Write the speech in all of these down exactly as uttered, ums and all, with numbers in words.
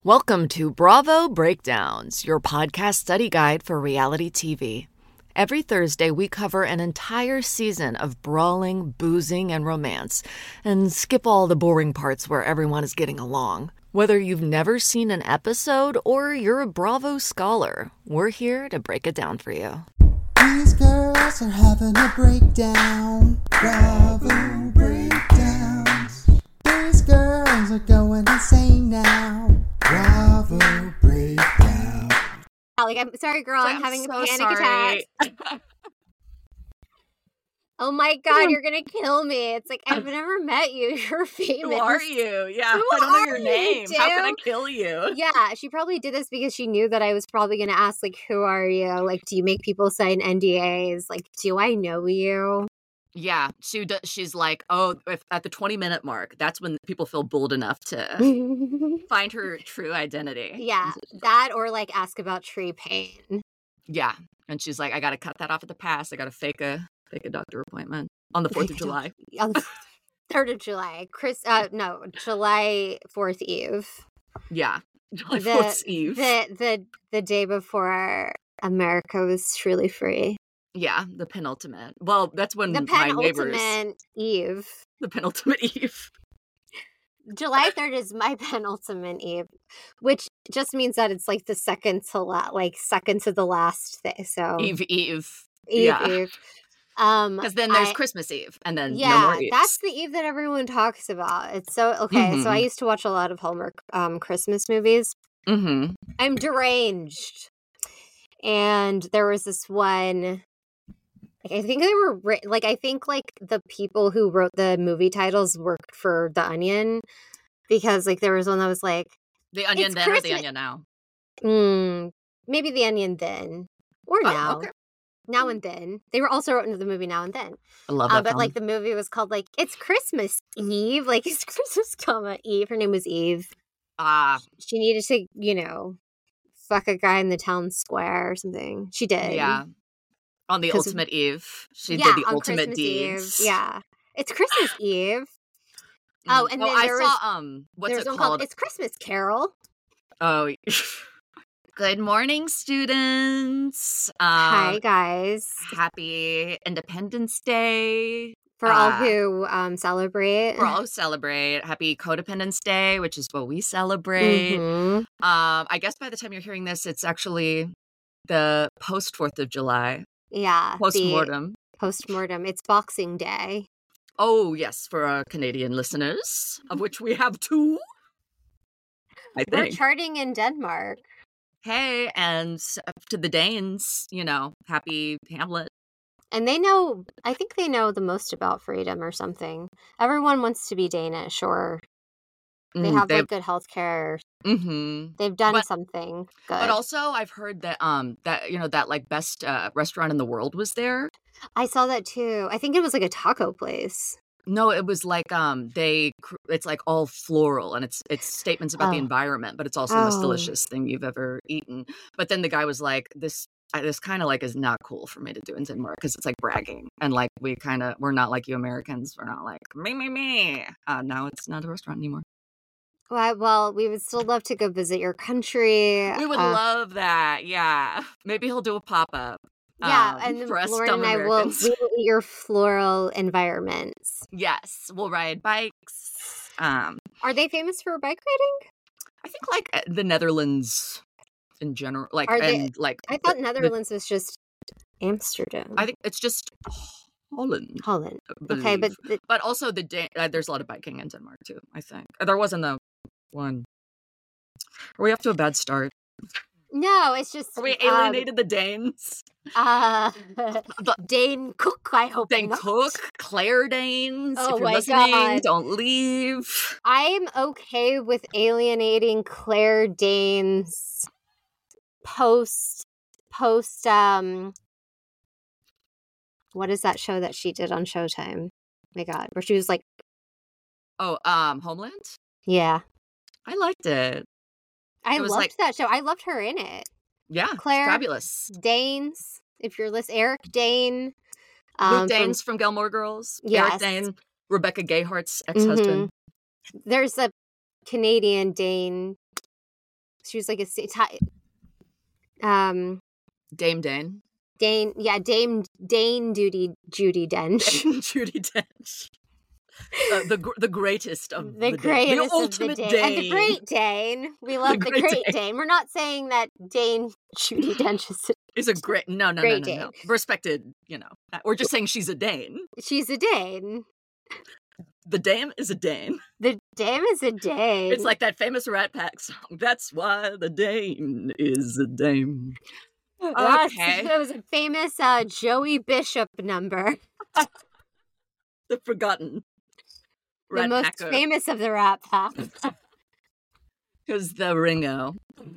Welcome to Bravo Breakdowns, your podcast study guide for reality T V. Every Thursday, we cover an entire season of brawling, boozing, and romance, and skip all the boring parts where everyone is getting along. Whether you've never seen an episode or you're a Bravo scholar, we're here to break it down for you. These girls are having a breakdown. Bravo breakdowns. These girls are going insane now. Bravo breakdown. Like, I'm sorry, girl. I'm, I'm having so a panic sorry. attack. Oh my god, you're gonna kill me. It's like, I've never met you. You're famous. Who are you? Yeah, Who I don't know are your you, name. How can I dude? kill you? Yeah, she probably did this because she knew that I was probably gonna ask, like, who are you? Like, do you make people sign N D As? Like, do I know you? Yeah, she does, she's like, oh, if at the twenty minute mark, that's when people feel bold enough to find her true identity. Yeah, that or like ask about Tree Paine. Yeah, and she's like, I got to cut that off at the pass. I got to fake a fake a doctor appointment on the fourth of July. On the third of July. Chris, uh, no, July fourth Eve. Yeah, July The, fourth Eve. the the the day before America was truly free. Yeah, the penultimate. Well, that's when The my neighbors. penultimate Eve. The penultimate Eve. July third is my penultimate Eve, which just means that it's like the second to la- like second to the last day. So Eve Eve. Eve Yeah. Eve. Um, Because then there's I- Christmas Eve, and then yeah, no more Eves. that's the Eve that everyone talks about. It's so okay. So I Mhm. used to watch a lot of Hallmark um Christmas movies. Mm-hmm. I'm deranged, and there was this one. Like, I think they were writ- like I think like the people who wrote the movie titles worked for The Onion, because like there was one that was like, The Onion It's then or the Christmas- Onion now? mm, maybe The Onion then or Oh, now, okay. now and then. They were also wrote into the movie Now and Then, I love uh, that but film. like the movie was called like It's Christmas Eve, like it's Christmas, comma Eve. Her name was Eve. Ah, She needed to, you know, fuck a guy in the town square or something. She did. yeah. On the 'Cause- ultimate Eve, she yeah, did the on ultimate Christmas deeds. Eve. Yeah, it's Christmas Eve. Oh, and oh, then I there saw was- um, what's There's it one called? called It's Christmas Carol. Oh, good morning, students. Um, Hi guys, Happy Independence Day. for all uh, who um celebrate. For all who celebrate, Happy Codependence Day, which is what we celebrate. Mhm. Um, I guess by the time you're hearing this, it's actually the post Fourth of July Yeah, post the mortem. post-mortem. It's Boxing Day. Oh yes, for our Canadian listeners, of which we have two. I We're think. charting in Denmark. Hey, and to the Danes, you know, happy Hamlet. And they know, I think they know the most about freedom or something. Everyone wants to be Danish, or they Mm, have they've- like good health care. mhm. They've done But- something good. But also, I've heard that um that you know that like best uh, restaurant in the world was there. I saw that too. I think it was like a taco place. No, it was like um they cr- it's like all floral and it's it's statements about the Oh. environment, but it's also the most Oh. delicious thing you've ever eaten. But then the guy was like, this I, this kind of like is not cool for me to do in Denmark because it's like bragging and like we kind of we're not like you Americans. We're not like me me me. Uh, now it's not a restaurant anymore. Well, well, we would still love to go visit your country. We would Uh, love that. Yeah, maybe he'll do a pop up. Yeah, um, and then for us Lauren dumb and I will, Americans. we will eat your floral environments. Yes, we'll ride bikes. Um, Are they famous for bike riding? I think like uh, the Netherlands in general, like Are they- and like I the- thought the- Netherlands was just Amsterdam. I think it's just Holland. Holland. I Okay, but believe. the, but also the Dan- uh, there's a lot of biking in Denmark too. I think Uh, there wasn't the one. Are we off to a bad start? no, it's just Are we um, alienated the Danes? uh, The- Dane Cook. I hope Dane not. Cook, Claire Danes. Oh if you're my listening, God. don't leave. I'm okay with alienating Claire Danes post post um what is that show that she did on Showtime? My God, where she was like, Oh, um, Homeland. yeah, I liked it. I It was loved like- that show. I loved her in it. Yeah, it's Claire- fabulous. Danes, if you're listening, Eric Dane, Luke um, from- Danes from, Gilmore Girls. Yes. Eric Dane, Rebecca Gayhart's ex-husband. there's a Canadian Dane She was like a sta- ti- um Dame Dane. Dane, yeah, Dame Dane Duty Judy Dench. Judi Dench. Uh, the gr- the greatest of The the, greatest Dane. The of the ultimate Dane. Dane. And the Great Dane. We love the, Great Great Dane. Dane. We're not saying that Dane Judy Dench is a, Is a great no no Great no no no Dane. respected. You know, uh, we're just saying she's a Dane. she's a Dane. The Dame is a Dane. The Dame is a Dane. It's like that famous Rat Pack song. That's why the Dane is a Dame. That's, Okay. That was a famous uh, Joey Bishop number. The forgotten Rat the most Packer. famous of the Rat Pack. Who's the Ringo?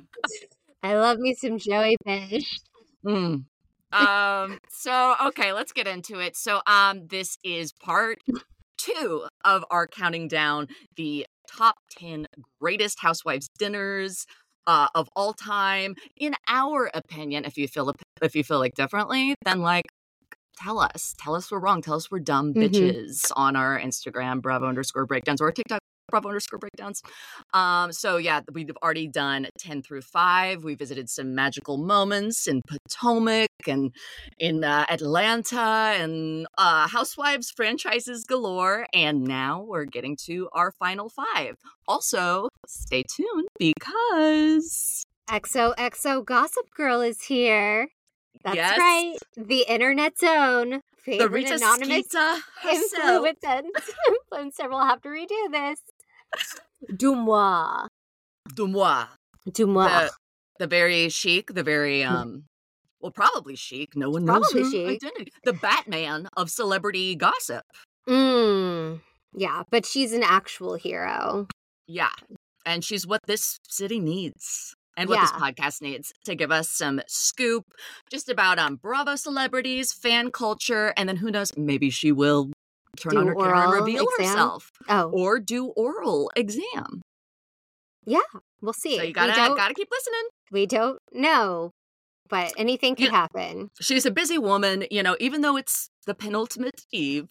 I love me some Joey Bish. Mm. Um. So okay, let's get into it. So um, this is part two of our counting down the top ten greatest housewives dinners uh, of all time. In our opinion, if you feel if you feel like differently, then like tell us, tell us we're wrong, tell us we're dumb Mhm. bitches on our Instagram, Bravo underscore breakdowns, or TikTok. Bravo underscore breakdowns. Um, so yeah, we've already done ten through five. We visited some magical moments in Potomac and in uh, Atlanta and uh, Housewives franchises galore. And now we're getting to our final five. Also, stay tuned because X O X O Gossip Girl is here. That's yes, right. The internet's own the favorite Rita anonymous Skeeta herself. influencer. Influencer will have to redo this. Dumois. Dumois. Dumois. The, the very chic, the very um well, probably chic. No one knows Probably her chic. identity. The Batman of celebrity gossip. Mm, yeah, but she's an actual hero. Yeah. And she's what this city needs. And what this Yeah. podcast needs to give us some scoop just about um Bravo celebrities, fan culture, and then who knows, maybe she will turn Do on her camera and oral reveal exam? herself. Oh, Or do oral exam. we'll see. So you we, gotta don't, gotta keep listening. we don't know, but anything could Yeah. happen. She's a busy woman, you know, even though it's the penultimate eve,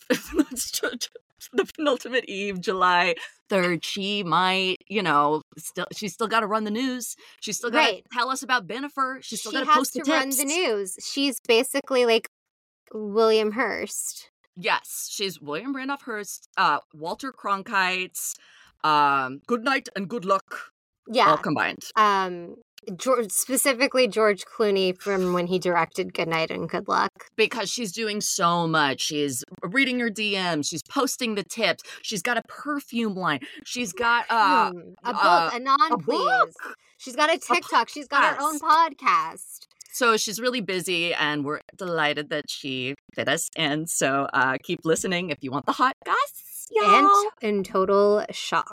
the penultimate eve, July third, she might, you know, still, she's still got to run the news. She's still got to Right. tell us about Bennifer. She's still She got has post to the run text. the news. She's basically like William Hearst. Yes, she's William Randolph Hearst, uh, Walter Cronkite, um, good night and good luck, all Yeah. combined. Um, George, specifically George Clooney from when he directed Good Night and Good Luck. Because she's doing so much. She's reading your D Ms. She's posting the tips. She's got a perfume line. She's got uh, Hmm, a book, uh, a non a please. book. She's got a TikTok. She's got her own podcast. So she's really busy, and we're delighted that she fit us in. So uh, keep listening if you want the hot goss, y'all. And in total shock.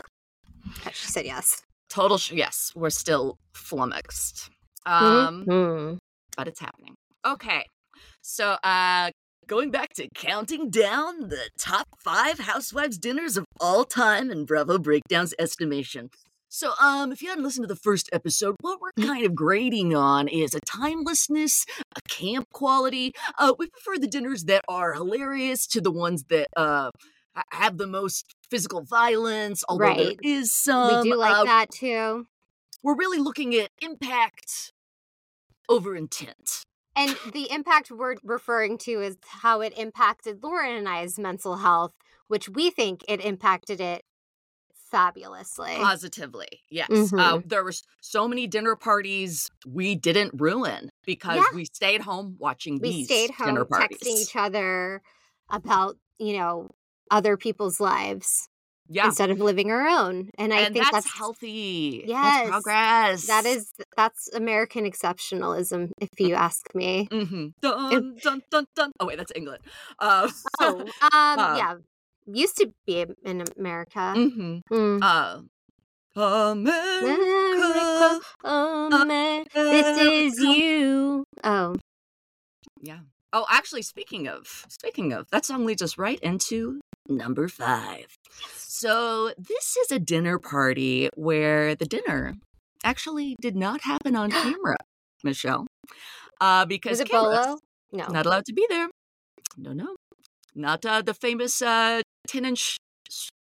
that She said yes. Total, sh- yes, we're still flummoxed. Um, Mhm. but it's happening. Okay, so uh, going back to counting down the top five Housewives dinners of all time in Bravo Breakdown's estimation. So, um, if you hadn't listened to the first episode, what we're kind of grading on is a timelessness, a camp quality. Uh, we prefer the dinners that are hilarious to the ones that uh ha- have the most physical violence, although there Right. is some. we do like uh, that too. We're really looking at impact over intent. And the impact we're referring to is how it impacted Lauren and I's mental health, which we think it impacted it fabulously. Positively, yes. Uh, Mhm. there were s- so many dinner parties we didn't ruin because Yeah. we stayed home watching We these stayed home dinner parties. texting each other about, you know, other people's lives Yeah, instead of living our own. And I and think that's, that's healthy. Yes. That's progress. that is that's American exceptionalism, if you ask me. Mm-hmm. Dun, dun, dun, dun. Oh, wait, that's England. Uh, Oh, um, Uh, yeah, used to be in America. mm-hmm. Mm. uh, America. America, Amer- this is you. Oh, Yeah. Oh, actually, speaking of, speaking of, that song leads us right into number five. So this is a dinner party where the dinner actually did not happen on camera, Michelle. Uh, because was it cameras Bolo? No. not allowed to be there. No, no. Not uh, the famous uh, ten-inch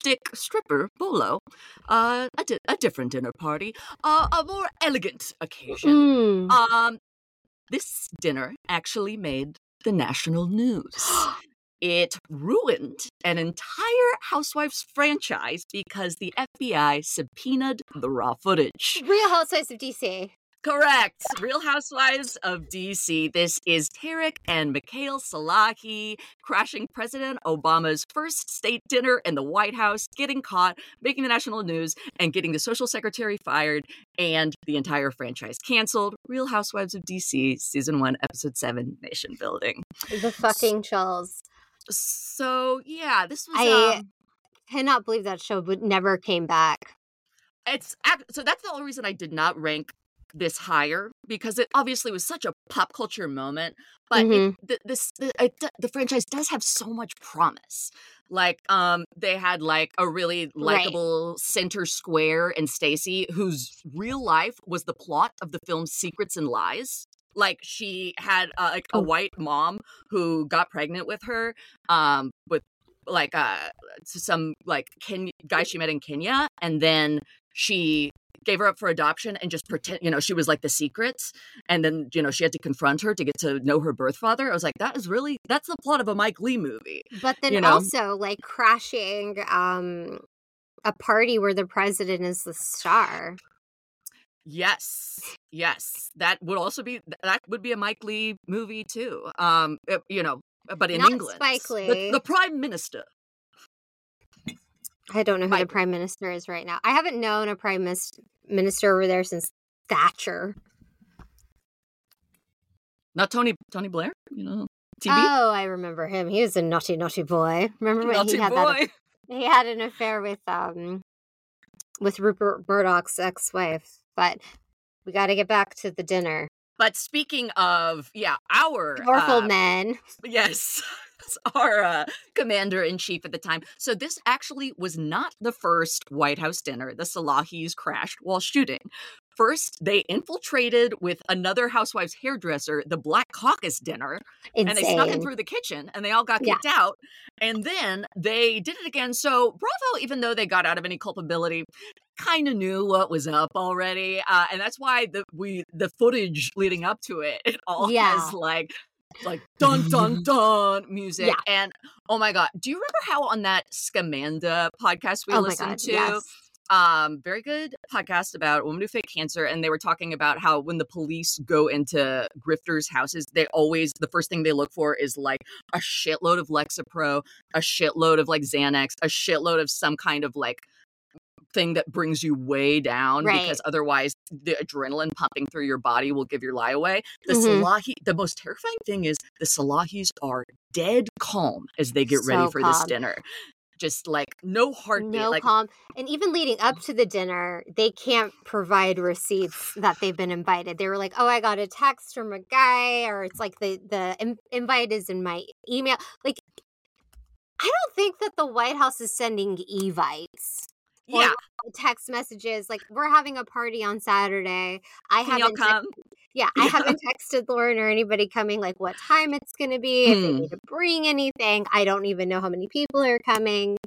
stick stripper, Bolo, uh, a, di- a different dinner party, uh, a more elegant occasion. Mm. Um, this dinner actually made the national news. It ruined an entire Housewives franchise because the F B I subpoenaed the raw footage. Real Housewives of D C. Correct. Real Housewives of D C. This is Tarek and Mikhail Salahi crashing President Obama's first state dinner in the White House, getting caught, making the national news, and getting the social secretary fired, and the entire franchise canceled. Real Housewives of D C, Season one, Episode seven, Nation Building. The fucking chills. So, yeah, this was... I um, cannot believe that show would never came back. It's So that's the only reason I did not rank this higher, because it obviously was such a pop culture moment, but Mhm. it, the, this the, it, the franchise does have so much promise. Like, um, they had like a really likable center square in Stacy, whose real life was the plot of the film Secrets and Lies. Like, she had uh, like a Oh. white mom who got pregnant with her, um, with like uh some like Ken- guy she met in Kenya, and then she gave her up for adoption and just pretend, you know, she was like the Secrets. And then, you know, she had to confront her to get to know her birth father. I was like, that is really, that's the plot of a Mike Lee movie. But then You know? also like crashing um a party where the president is the star. Yes. Yes. That would also be, that would be a Mike Lee movie too. Um, uh, you know, but in Not England. Spike The, Lee. the prime minister. I don't know who Mike. the prime minister is right now. I haven't known a prime mis- minister over there since Thatcher. Not Tony, Tony Blair, you know, T B. Oh, I remember him. He was a naughty, naughty boy. Remember when Naughty he had boy. that? He had an affair with um with Rupert Murdoch's ex-wife. But we got to get back to the dinner. But speaking of, yeah, our Powerful uh, men. Yes, our uh, commander-in-chief at the time. So this actually was not the first White House dinner the Salahis crashed while shooting. First, they infiltrated with another housewife's hairdresser the Black Caucus dinner, Insane. and they snuck in through the kitchen, and they all got Yeah. kicked out. And then they did it again. So Bravo, even though they got out of any culpability, kind of knew what was up already, uh, and that's why the we the footage leading up to it, it all Yeah. has like like dun dun dun music. Yeah. And oh my god, do you remember how on that Scamanda podcast we Oh my listened God, to? yes. Um, very good podcast about a woman who faked cancer, and they were talking about how when the police go into grifters' houses, they always the first thing they look for is like a shitload of Lexapro, a shitload of like Xanax, a shitload of some kind of like thing that brings you way down, Right. because otherwise the adrenaline pumping through your body will give your lie away. The Mhm. Salahi, the most terrifying thing is the Salahis are dead calm as they get ready So for this calm. dinner. Just like no heartbeat. No like calm. And even leading up to the dinner, they can't provide receipts that they've been invited. They were like, oh, I got a text from a guy, or it's like the, the in- invite is in my email. Like, I don't think that the White House is sending evites. Or yeah, text messages like, we're having a party on Saturday. I can y'all haven't come? Yeah, I Yeah. haven't texted Lauren or anybody coming, like what time it's going to be, if they Hmm. need to bring anything. I don't even know how many people are coming.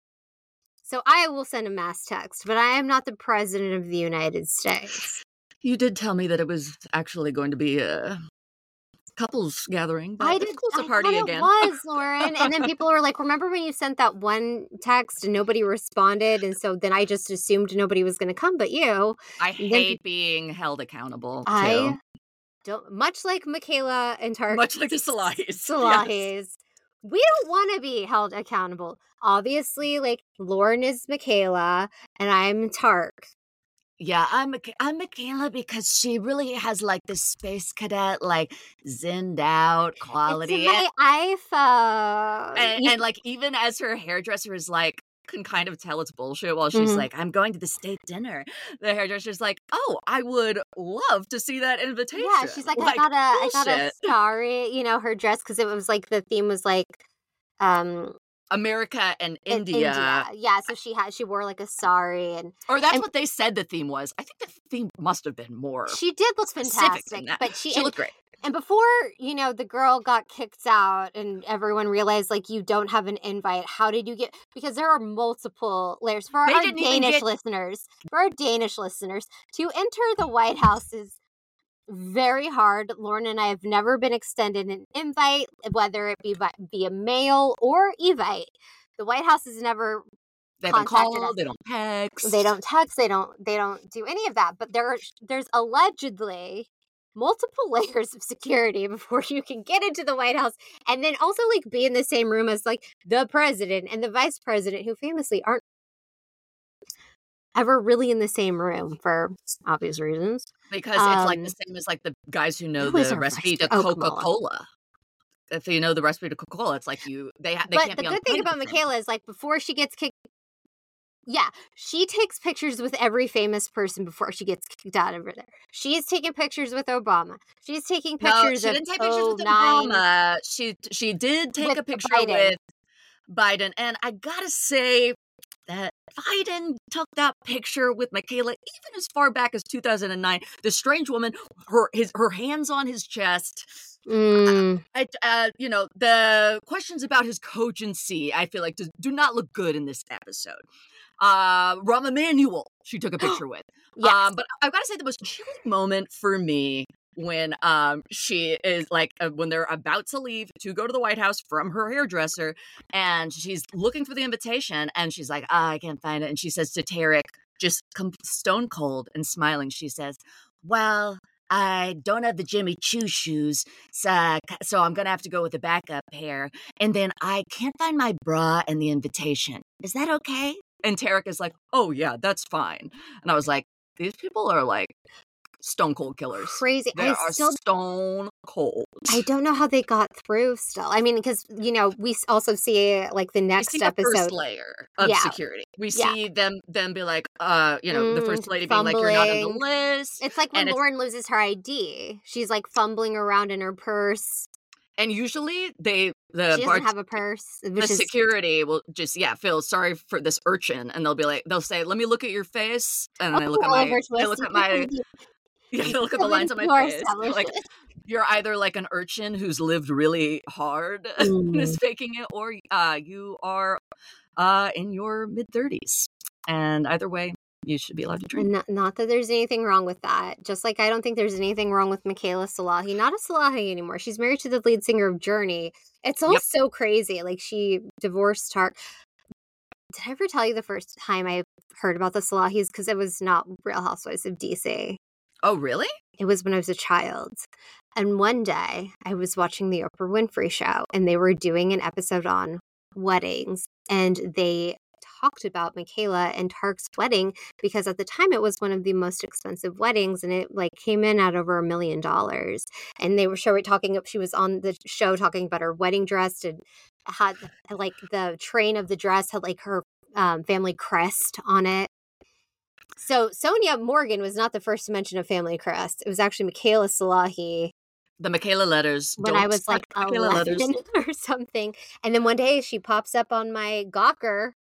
So I will send a mass text, but I am not the president of the United States. You did tell me that it was actually going to be a couples gathering, but I it's did. cool to I party thought again. it was, Lauren. And then people were like, remember when you sent that one text and nobody responded? And so then I just assumed nobody was going to come but you. I then hate being held accountable. I too. don't, much like Michaela and Tarek. Much like the Salahis. Yes. Salahis. We don't want to be held accountable. Obviously, like Lauren is Michaela and I'm Tark. Yeah, I'm Micha- I'm Michaela because she really has like this space cadet, like zinned out quality. It's in my iPhone. and, You- and like even as her hairdresser is like can kind of tell it's bullshit while she's Mhm. like, I'm going to the state dinner. The hairdresser's like, oh, I would love to see that invitation. yeah, she's like, I got a, I got a bullshit. sorry, you know, her dress because it was like the theme was like, um, America and in- India. Yeah, so she had, she wore like a sari and Or that's And- what they said the theme was. I think the theme must have been more she did look specific than fantastic, that. but she, she and, looked great. And before, you know, the girl got kicked out and everyone realized, like, you don't have an invite, how did you get... Because there are multiple layers. For They our didn't even Danish get- listeners, for our Danish listeners, to enter the White House is very hard. Lauren and I have never been extended an invite, whether it be vi- via mail or evite. The White House has never... They haven't contacted called, us. they don't text. They don't text, they don't they don't do any of that. But there there's allegedly multiple layers of security before you can get into the White House, and then also like be in the same room as like the president and the vice president, who famously aren't ever really in the same room for obvious reasons. Because it's like Um, the same as like the guys who know who is the our recipe vice to pre- oh, Kamala. Coca-Cola. If you know the recipe to Coca-Cola, it's like you they ha- they But can't the be on good thing plane at about the same Michaela is like before she gets kicked, yeah, she takes pictures with every famous person before she gets kicked out of there. She's taking pictures with Obama. She's taking No, pictures she of didn't take pictures with oh nine Obama. She she did take with a picture Biden. with Biden, and I gotta say that Biden took that picture with Michaela even as far back as two thousand nine. The strange woman, her his her hands on his chest. Mm. I, uh, you know, the questions about his cogency, I feel like, do, do not look good in this episode. Uh, Rahm Emanuel, she took a picture with. Yes. Um, but I've got to say, the most chilling moment for me when um she is like uh, when they're about to leave to go to the White House from her hairdresser, and she's looking for the invitation, and she's like, ah, I can't find it, and she says to Tarek, just com- stone cold and smiling, she says, well, I don't have the Jimmy Choo shoes, so, so I'm going to have to go with a backup pair. And then I can't find my bra and the invitation. Is that okay? And Tarek is like, oh, yeah, that's fine. And I was like, these people are like stone cold killers. Crazy. They I are still stone cold. I don't know how they got through still. I mean, because, you know, we s- also see like the We next see the episode. first layer of Yeah. security. We Yeah. see them them be like, uh, you know, the Mm, first lady being like, you're not on the fumbling. list. It's like when And it's- Lauren loses her I D. She's like fumbling around in her purse. And usually they, the She bar- doesn't have a purse, the which is security will just, yeah, feel sorry for this urchin. And they'll be like, they'll say, let me look at your face. And then I look at my, Oliver I Twist. look at my, yeah, they look at the lines on my More face. They're like, established. you're either like an urchin who's lived really hard and is faking it, or uh, you are uh, in your mid thirties. And either way, you should be allowed to drink. And not, not that there's anything wrong with that. Just like I don't think there's anything wrong with Michaela Salahi. Not a Salahi anymore. She's married to the lead singer of Journey. It's all Yep. so crazy. Like she divorced Tark. Did I ever tell you the first time I heard about the Salahis? Because it was not Real Housewives of D C. Oh, really? It was when I was a child. And one day I was watching the Oprah Winfrey Show and they were doing an episode on weddings. And they talked about Michaela and Tark's wedding because at the time it was one of the most expensive weddings and it like came in at over a million dollars. And they were showing talking up, she was on the show talking about her wedding dress and had like the train of the dress had like her um, family crest on it. So Sonia Morgan was not the first to mention a family crest. It was actually Michaela Salahi The Michaela letters. when Don't I was like select Michaela letters. eleven or something. And then one day she pops up on my Gawker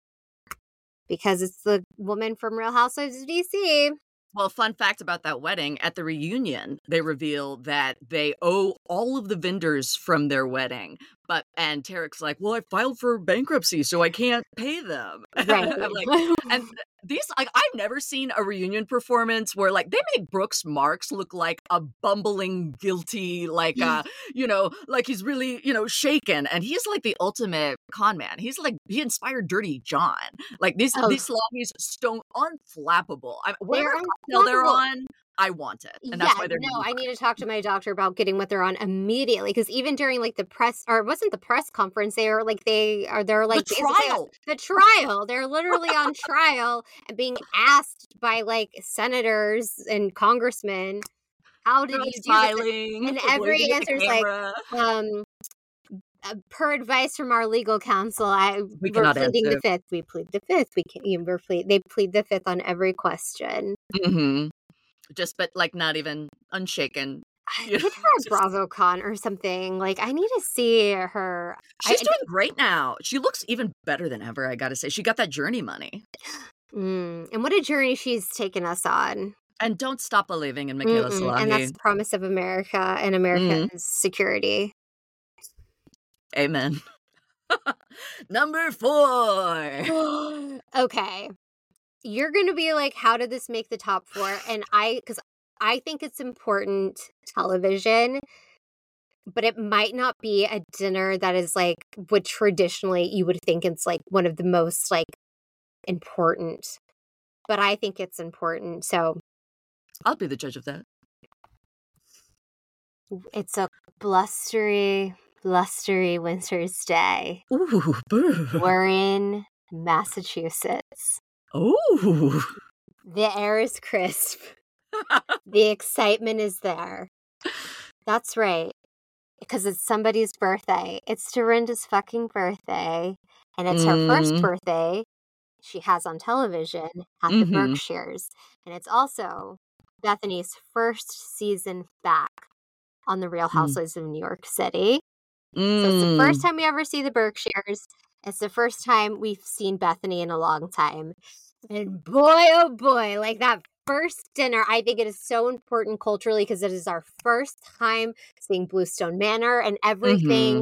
because it's the woman from Real Housewives of D C. Well, fun fact about that wedding, at the reunion, they reveal that they owe all of the vendors from their wedding. But, and Tarek's like, well, I filed for bankruptcy, so I can't pay them. Right. I'm like, and these, like, I've never seen a reunion performance where, like, they make Brooks Marks look like a bumbling, guilty, like, uh, you know, like he's really, you know, shaken. And he's like the ultimate con man. He's like, he inspired Dirty John. Like, these, Oh. these Salahis stone unflappable. I, whatever They're cocktail they're unflappable. on, I want it. And that's yeah, why they're no, I need to talk to my doctor about getting what they're on immediately because even during like the press, or it wasn't the press conference, they are like they are they're like the basically- trial. the trial. They're literally on trial and being asked by like senators and congressmen, how did They're, you like, do this? smiling. And they're every waving at the answer's like, camera. Um, uh, per advice from our legal counsel, I We we're cannot pleading answer. the fifth. We plead the fifth. We can. You we're plead. They plead the fifth on every question. Mhm. Just, but like not even unshaken. Yeah, Get her a BravoCon or something. Like I need to see her. She's I- doing great now. She looks even better than ever, I gotta say. She got that Journey money. Mm, and what a journey she's taken us on. And don't stop believing in Michaela Mm-mm. Salahi. And that's the promise of America and America's Mm. security. Amen. Number four. Okay. You're going to be like, how did this make the top four? And I, because I think it's important television, but it might not be a dinner that is like, would traditionally, you would think it's like one of the most like important. But I think it's important. So I'll be the judge of that. it's a blustery, blustery winter's day. Ooh, boo. We're in Massachusetts. Ooh. The air is crisp. The excitement is there. That's right. Because it's somebody's birthday. It's Dorinda's fucking birthday. And it's her first Mm. birthday she has on television at the Mhm. Berkshires. And it's also Bethany's first season back on The Real Mm. Housewives of New York City. So it's the first Mm. time we ever see the Berkshires. It's the first time we've seen Bethany in a long time. And boy, oh boy, like that first dinner, I think it is so important culturally because it is our first time seeing Bluestone Manor and everything. Mhm.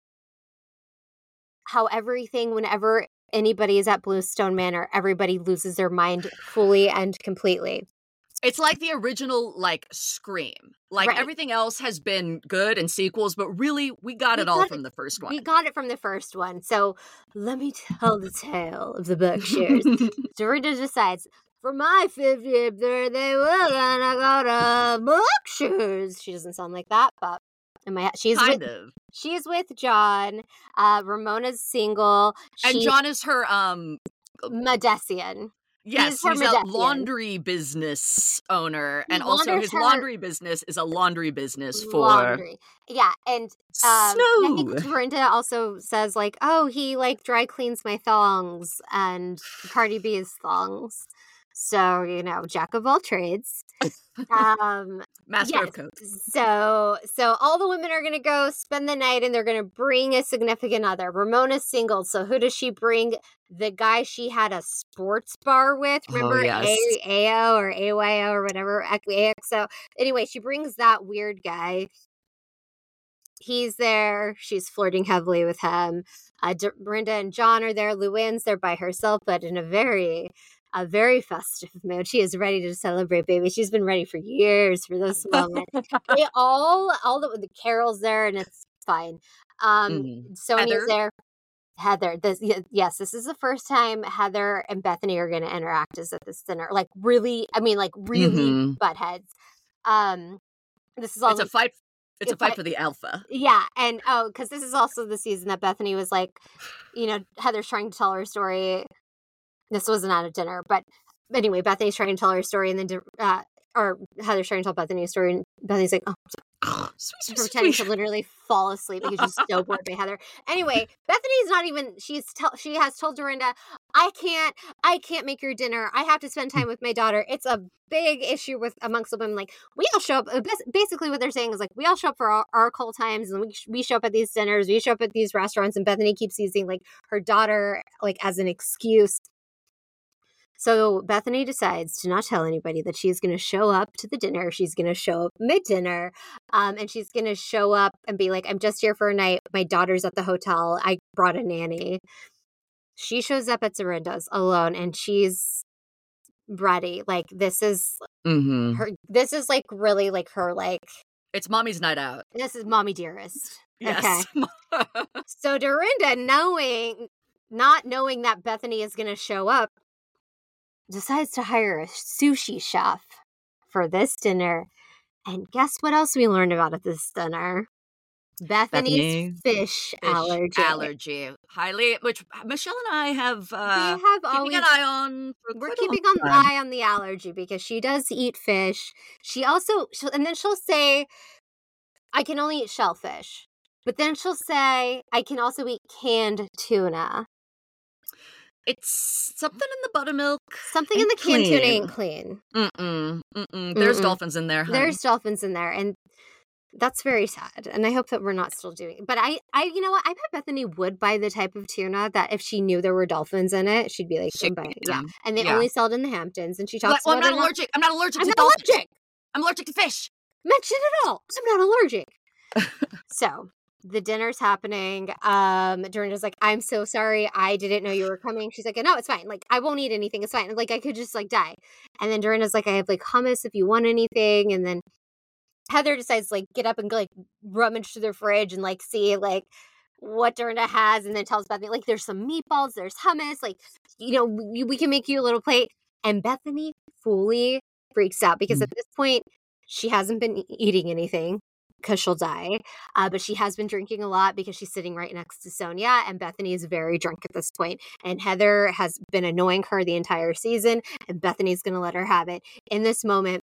How everything, whenever anybody is at Bluestone Manor, everybody loses their mind fully and completely. It's like the original, like, Scream. Like, Right. everything else has been good and sequels, but really, we got We it all got from the first one. We got it from the first one. So let me tell the tale of the Berkshires. Dorinda decides, for my fiftieth birthday, we're gonna go to Berkshires. She doesn't sound like that, but in my she's kind with of. she's with John. Uh, Ramona's single. And She, John is her, um, Medessian. yes, her he's a Medessian. laundry business owner. He And also launders his her laundry business is a laundry business for laundry. Yeah, and um, I think snow. Dorinda also says like, "Oh, he like dry cleans my thongs and Cardi B's thongs." So you know, jack of all trades. Um, Master yes. of coke. So, so all the women are gonna go spend the night, and they're gonna bring a significant other. Ramona's single, so who does she bring? The guy she had a sports bar with. Oh, Remember yes. A A O or A Y O or whatever A X O. Anyway, she brings that weird guy. He's there. She's flirting heavily with him. Uh, Dorinda and John are there. Luann's there by herself, but in a very, a very festive mood. She is ready to celebrate, baby. She's been ready for years for this moment. They all, all the, the Carol's there, and it's fine. Um, Mhm. Sonia's Heather? there. Heather, this y- yes, this is the first time Heather and Bethany are going to interact as at this dinner. Like really, I mean, like really Mhm. butt heads. Um, this is It's also a fight. It's a If fight I- for the alpha. yeah, and oh, because this is also the season that Bethany was like, you know, Heather's trying to tell her story. This wasn't at a dinner, but anyway, Bethany's trying to tell her story, and then uh, or Heather's trying to tell Bethany's story, and Bethany's like, oh, Sweet, sweet, pretending sweet. to literally fall asleep because she's so bored by Heather. Anyway, Bethany's not even. She's tell. She has told Dorinda, "I can't. I can't make your dinner. I have to spend time with my daughter." It's a big issue with amongst the women. Like we all show up. uh, bas- Basically, what they're saying is like we all show up for our, our cold times, and we we show up at these dinners. We show up at these restaurants, and Bethany keeps using like her daughter like as an excuse. So Bethany decides to not tell anybody that she's going to show up to the dinner. She's going to show up mid-dinner, um, and she's going to show up and be like, I'm just here for a night. My daughter's at the hotel. I brought a nanny. She shows up at Dorinda's alone, and she's ready. Like, this is Mhm. her. This is, like, really, like, her, like, It's mommy's night out. this is mommy dearest. Yes. So Dorinda, knowing, not knowing that Bethany is going to show up, decides to hire a sushi chef for this dinner. And guess what else we learned about at this dinner? Bethany's Bethany. fish, Fish allergy. allergy. Highly, which Michelle and I have uh, we have keeping always an eye on. For we're quite a long keeping an time. eye on the allergy because she does eat fish. She also, she'll, and then she'll say, I can only eat shellfish. But then she'll say, I can also eat canned tuna. It's something in the buttermilk. Something in the Ain't canned tuna clean. ain't clean. Mm-mm, mm-mm. There's Mm-mm. dolphins in there, honey. There's dolphins in there. And That's very sad, and I hope that we're not still doing it. But I, I, you know what? I bet Bethany would buy the type of tuna that if she knew there were dolphins in it, she'd be like, She'd I'm buying eat it. Yeah, them. and they Yeah. only sell it in the Hamptons, and she Well, talks well, I'm about not it. allergic. I'm not allergic I'm to not dolphins. allergic. I'm allergic to fish. Mention it all. I'm not allergic. So the dinner's happening. Um, Dorinda's like, I'm so sorry. I didn't know you were coming. She's like, no, it's fine. Like, I won't eat anything. It's fine. Like, I could just like die. And then Dorinda's like, I have like hummus if you want anything. And then Heather decides to, like, get up and like rummage through the fridge and like see like what Dorinda has, and then tells Bethany like there's some meatballs, there's hummus, like, you know, we, we can make you a little plate. And Bethany fully freaks out because at this point she hasn't been eating anything because she'll die, uh, but she has been drinking a lot because she's sitting right next to Sonia, and Bethany is very drunk at this point. And Heather has been annoying her the entire season, and Bethany's going to let her have it in this moment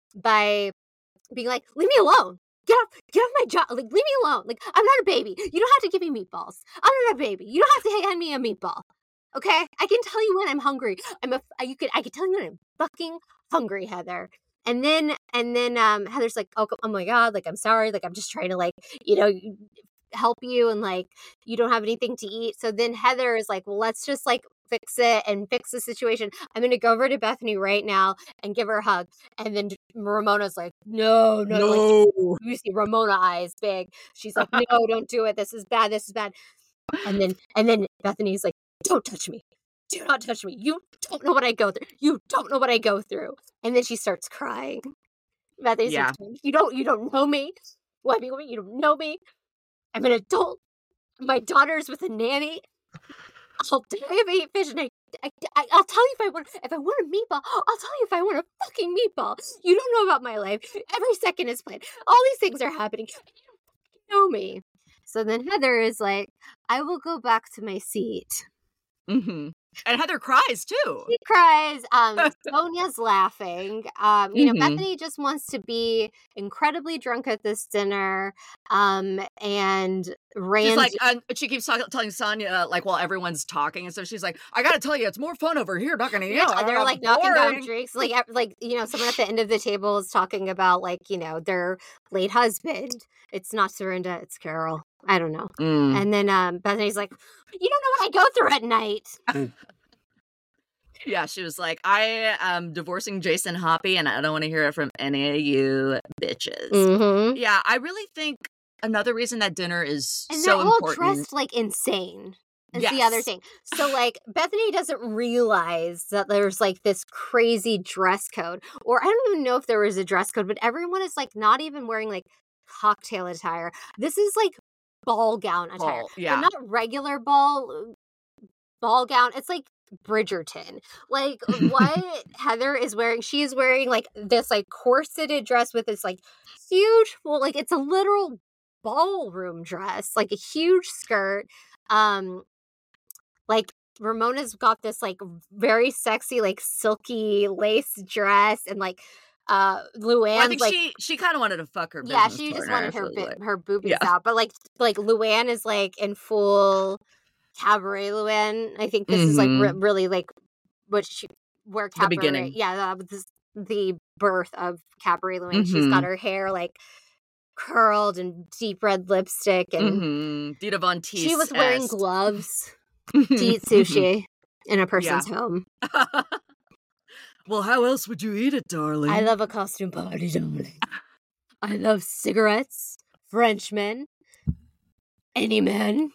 by being like, leave me alone. Get off, get off my job. Like, leave me alone. Like, I'm not a baby. You don't have to give me meatballs. I'm not a baby. You don't have to hand me a meatball. Okay? I can tell you when I'm hungry. I'm a, you could, I could tell you when I'm fucking hungry, Heather. And then, and then, um, Heather's like, oh, oh my God, like, I'm sorry. Like, I'm just trying to, like, you know, help you. And like, you don't have anything to eat. So then Heather is like, well, let's just like fix it and fix the situation. I'm going to go over to Bethany right now and give her a hug. And then Ramona's like, no, no, No. Like, you see Ramona eyes big. She's like, no, don't do it. This is bad. This is bad. And then, and then Bethany's like, don't touch me. Do not touch me. You don't know what I go through. You don't know what I go through. And then she starts crying. Bethany's Yeah. like, you don't, you don't know me. Well, I mean, you don't know me. I'm an adult. My daughter's with a nanny. I'll die if I eat fish, and I, I, I, I'll tell you if I want. If I want a meatball, I'll tell you if I want a fucking meatball. You don't know about my life. Every second is planned. All these things are happening. You don't know me. So then Heather is like, I will go back to my seat. Mm-hmm. And Heather cries too. She cries. Um, Sonia's laughing. Um, you know, Mhm. Bethany just wants to be incredibly drunk at this dinner. Um, and Randy. She's like, uh, she keeps talk- telling Sonia, like, while everyone's talking and stuff, she's like, I gotta tell you, it's more fun over here, not gonna, you know, Yeah, they're like knocking down boring." drinks. Like, ev- like you know, someone at the end of the table is talking about like, you know, their late husband. It's not Dorinda, it's Carol. I don't know. Mm. And then um, Bethany's like, you don't know what I go through at night. Yeah, she was like, I am divorcing Jason Hoppy, and I don't want to hear it from any of you bitches. Mm-hmm. Yeah, I really think another reason that dinner is And so they're all important. dressed like insane. Is the other Yes. thing. So like Bethany doesn't realize that there's like this crazy dress code, or I don't even know if there was a dress code, but everyone is like not even wearing like cocktail attire. This is like ball gown attire, Ball, yeah. but not regular ball ball gown. It's like Bridgerton. Like what Heather is wearing, she is wearing like this like corseted dress with this like huge, well, like it's a literal ballroom dress, like a huge skirt. Um, like Ramona's got this like very sexy, like silky lace dress, and like uh Well, I Luann's think like she she kind of wanted to fuck her. yeah, business she just partner, wanted her so, bi- like- her boobies yeah. out, but like like Luann is like in full cabaret Luann. I think this is like re- Mhm. really like what she where The cabaret beginning. yeah that was the birth of cabaret Luann. She's got Mhm. her hair like curled and deep red lipstick, and Mm-hmm. Dita Von Teese. she was wearing gloves to eat sushi in a person's home. Well, how else would you eat it, darling? I love a costume party, darling. I love cigarettes, Frenchmen, any men.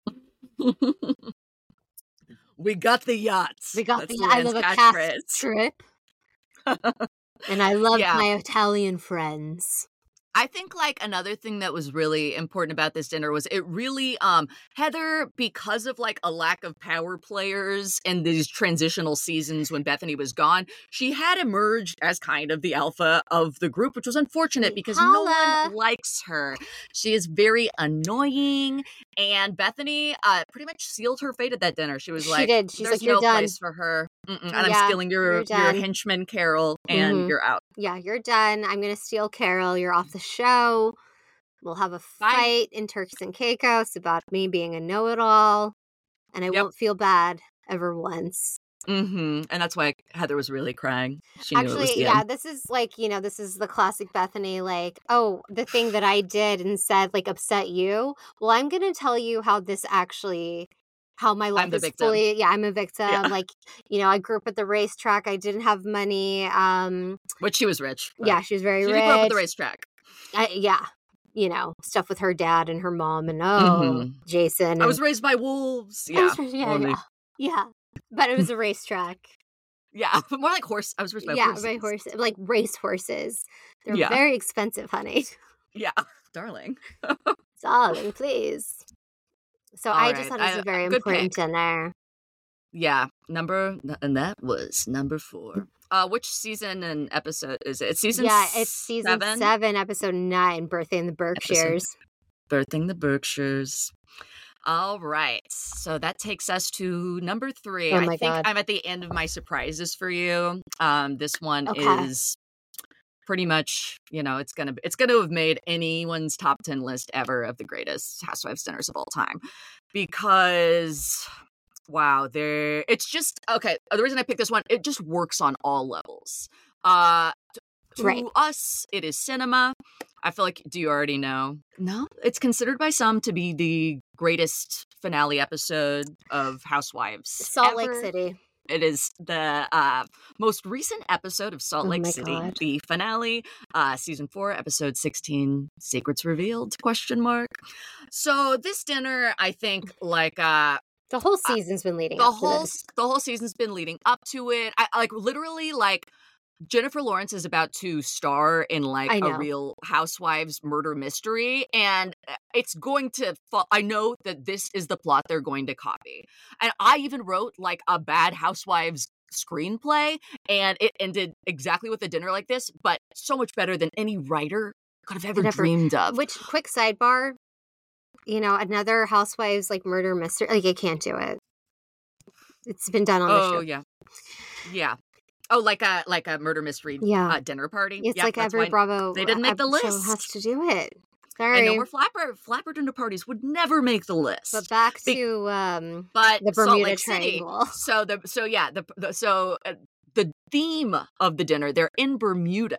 We got the yachts. We got That's the I Luann's love a catchphrase. cast trip. And I love Yeah. my Italian friends. I think like another thing that was really important about this dinner was it really um Heather, because of like a lack of power players in these transitional seasons when Bethany was gone, she had emerged as kind of the alpha of the group, which was unfortunate because no Holla. one likes her. She is very annoying, and Bethany uh pretty much sealed her fate at that dinner. She was She like, did. She's there's like, "You're no done." place for her. Mm-mm, and I'm Yeah, stealing your you're your done. henchman Carol, and Mhm. you're out. Yeah, you're done. I'm going to steal Carol. You're off the show. We'll have a fight in Turks and Caicos about me being a know-it-all. And I Yep. won't feel bad ever once. Mm-hmm. And that's why Heather was really crying. She knew it was Actually, the yeah, end. this is like, you know, this is the classic Bethany, like, oh, the thing that I did and said, like, upset you. Well, I'm going to tell you how this actually, how my I'm life the is victim. fully, yeah, I'm a victim. Yeah. Like, you know, I grew up at the racetrack. I didn't have money. Um, Which she was rich. but yeah, she was very She rich. did grow up at the racetrack. I, yeah, you know, stuff with her dad and her mom and, oh, Mhm. Jason. And, I was raised by wolves. I Yeah. was- yeah, only- yeah, yeah. But it was a racetrack. Yeah. But more like horse. I was raised by Yeah, horses. by horses, like race horses. They're Yeah. very expensive, honey. Yeah. Darling. Darling, please. So All I just right. thought it was I- a very good important pick. dinner. Yeah. Number, and that was number four. Uh, which season and episode is it? It's season Yeah, it's season seven? seven, episode nine, Birthday in the Berkshires. Birthing the Berkshires. All right. So that takes us to number three. Oh I my think God. I'm at the end of my surprises for you. Um, this one Okay. is pretty much, you know, it's gonna it's gonna have made anyone's top ten list ever of the greatest Housewives dinners of all time. Because wow, there it's just okay. The reason I picked this one, it just works on all levels. Uh t- to Right. us, it is cinema. I feel like, do you already know? No, it's considered by some to be the greatest finale episode of Housewives. Salt Lake ever. City. It is the uh, most recent episode of Salt Oh Lake my City, God. the finale, uh, season four, episode sixteen, Secrets Revealed, question mark. So this dinner, I think, like, uh, The whole season's been leading the up to whole this. the whole season's been leading up to it. I, like, literally, like, Jennifer Lawrence is about to star in like I a know. Real Housewives murder mystery, and it's going to fall. I know that this is the plot they're going to copy. And I even wrote like a bad Housewives screenplay, and it ended exactly with a dinner like this, but so much better than any writer could have ever Never- dreamed of. Which, quick sidebar, you know, another Housewives like murder mystery, like I can't do it. It's been done on the oh show. yeah, yeah. Oh, like a like a murder mystery Yeah. uh, dinner party. It's Yeah, like that's every why Bravo they didn't make the uh, show list. has to do it. I Sorry. know where flapper flapper dinner parties would never make the list. But back Be- to um but the Salt Bermuda Lake City. Triangle. So the so yeah the, the so uh, the theme of the dinner, they're in Bermuda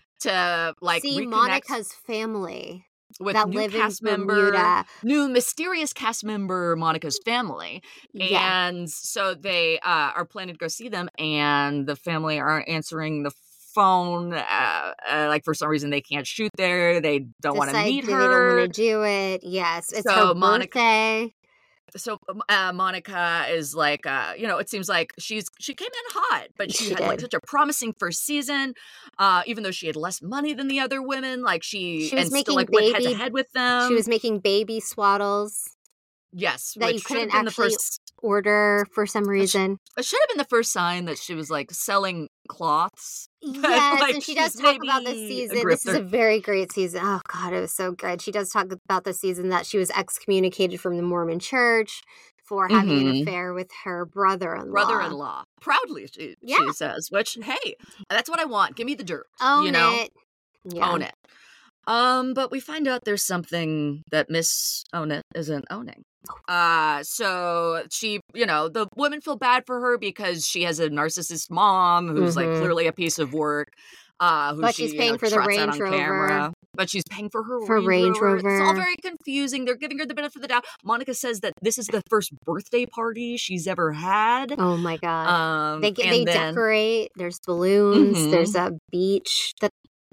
to like see reconnect Monica's family with that new live cast in member, Bermuda. new mysterious cast member Monica's family, Yeah. and so they uh, are planning to go see them, and the family aren't answering the phone. Uh, uh, like for some reason they can't shoot there. They don't want to Decide meet that her. They don't want to do it. Yes, it's So her Monica- birthday. so uh, Monica is like, uh, you know, it seems like she's she came in hot, but she, She had like did. such a promising first season. Uh, even though she had less money than the other women, like she, She was and still making like went head to baby- head with them. She was making baby swaddles yes, that you which should couldn't have been the actually first. order for some reason. It should have been the first sign that she was like selling cloths. Yes, Like, and she does she's talk about this maybe a season. This is a grifter. very great season. Oh God, it was so good. She does talk about the season that she was excommunicated from the Mormon Church for having an Mhm. affair with her brother-in-law. Brother-in-law, proudly she, Yeah. she says. Which, hey, that's what I want. Give me the dirt. Own you know, it. Yeah. own it. Um, but we find out there's something that Miss Own It isn't owning. Uh, so she, you know, the women feel bad for her because she has a narcissist mom who's like Mhm. clearly a piece of work. Uh, who But she, she's you paying know, for the trots out Range on Rover. camera. But she's paying for her For Range, Range Rover. It's all Rover. very confusing. They're giving her the benefit of the doubt. Monica says that this is the first birthday party she's ever had. Oh my God. Um, they get, and they then, decorate. There's balloons. Mhm. There's a beach that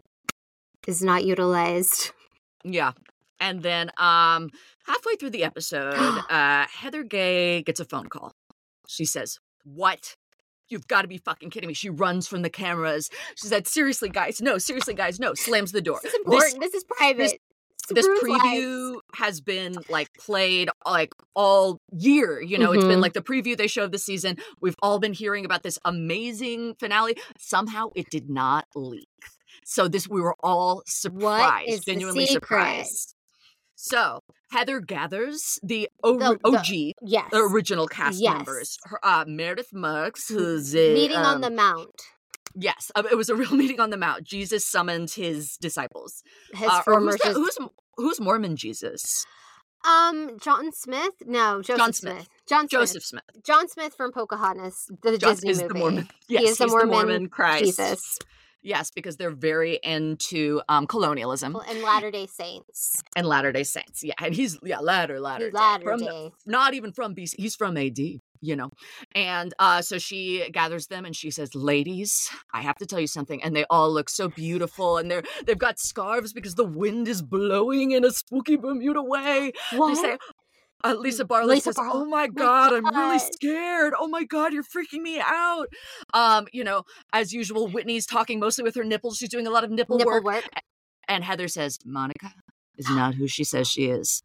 is not utilized. Yeah. And then um halfway through the episode, uh Heather Gay gets a phone call. She says, "What? You've got to be fucking kidding me." She runs from the cameras. She said, "Seriously, guys, no, seriously, guys, no." Slams the door. This is important. This, is private. this- It's This Bruce lives. preview has been like played like all year. You know, it's been Mhm. like the preview they showed this season. We've all been hearing about this amazing finale. Somehow it did not leak. So this we were all surprised, is the genuinely secret? surprised. So Heather gathers the, o- The- the- O G, Yes. the original cast Yes. members. Her, uh, Meredith Marks, who's a, Meeting on um, the Mount. yes, uh, it was a real meeting on the Mount. Jesus summoned his disciples. His Uh, or former who's, the- sis- who's who's Mormon Jesus? Um, John Smith? No, Joseph John Smith. Smith. John Smith. Joseph Smith. John Smith from Pocahontas, the John Disney is movie. the Mormon. Yes, he is the he's Mormon, the Mormon Christ. Jesus. Yes, because they're very into um, colonialism And Latter-day Saints. and Latter-day Saints. Yeah, and he's yeah latter latter He's day. From the- Latter-day. not even from B C. He's from A D. You know, and uh, so she gathers them and she says, "Ladies, I have to tell you something." And they all look so beautiful, and they're they've got scarves because the wind is blowing in a spooky Bermuda way. What? They say, Uh, Lisa Barlow Lisa says, Barlow. "Oh my My God, I'm really God. scared. Oh my God, you're freaking me out." Um, you know, as usual, Whitney's talking mostly with her nipples. She's doing a lot of nipple, Nipple work. work. And Heather says, "Monica is not who she says she is."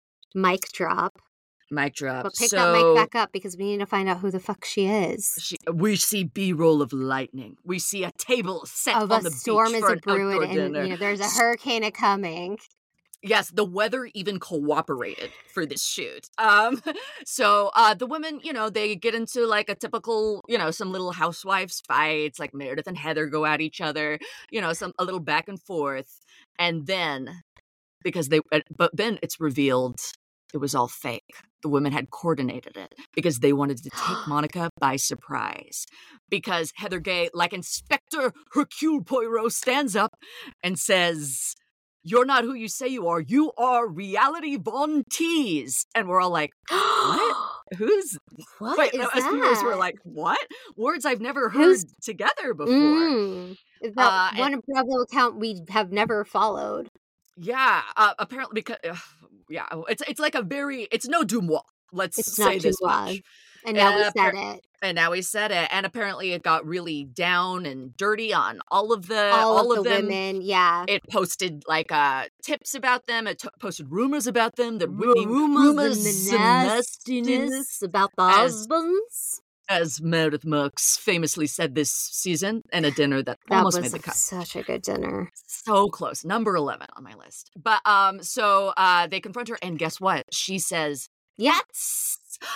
Mic drop. Mic drop. But pick so that mic back up because we need to find out who the fuck she is. she, we see B-roll of lightning. We see a table set Of on a the storm beach is for a an brewing, outdoor and dinner. you know there's a hurricane a coming. Yes, the weather even cooperated for this shoot. Um, so uh, the women, you know, they get into like a typical, you know, some little housewives fights, like Meredith and Heather go at each other, you know, some a little back and forth, and then because they, uh, but then it's revealed it was all fake. The women had coordinated it because they wanted to take Monica by surprise. Because Heather Gay, like Inspector Hercule Poirot, stands up and says, "You're not who you say you are. You are Reality Von Teese." And we're all like, what? Who's... What Wait, is no, that? as viewers, we're like, what? Words I've never heard Who's- together before. Mm. Is that Uh, one Bravo account we have never followed? Yeah, uh, apparently because... Uh, yeah, it's it's like a very... It's no Dumois. Let's It's say not this Dumois. much. And now we Uh, said appar- it. And now we said it. And apparently it got really down and dirty on all of the... All, all of the them. women, yeah. It posted like uh tips about them. It t- posted rumors about them. The Ru- Whitney rumors, and the and nastiness about the as- husbands. as Meredith Merks famously said this season in a dinner that, That almost was made the cut. such a good dinner. So close, number eleven on my list. But um, so uh, they confront her, and guess what? She says, Yeah. "That's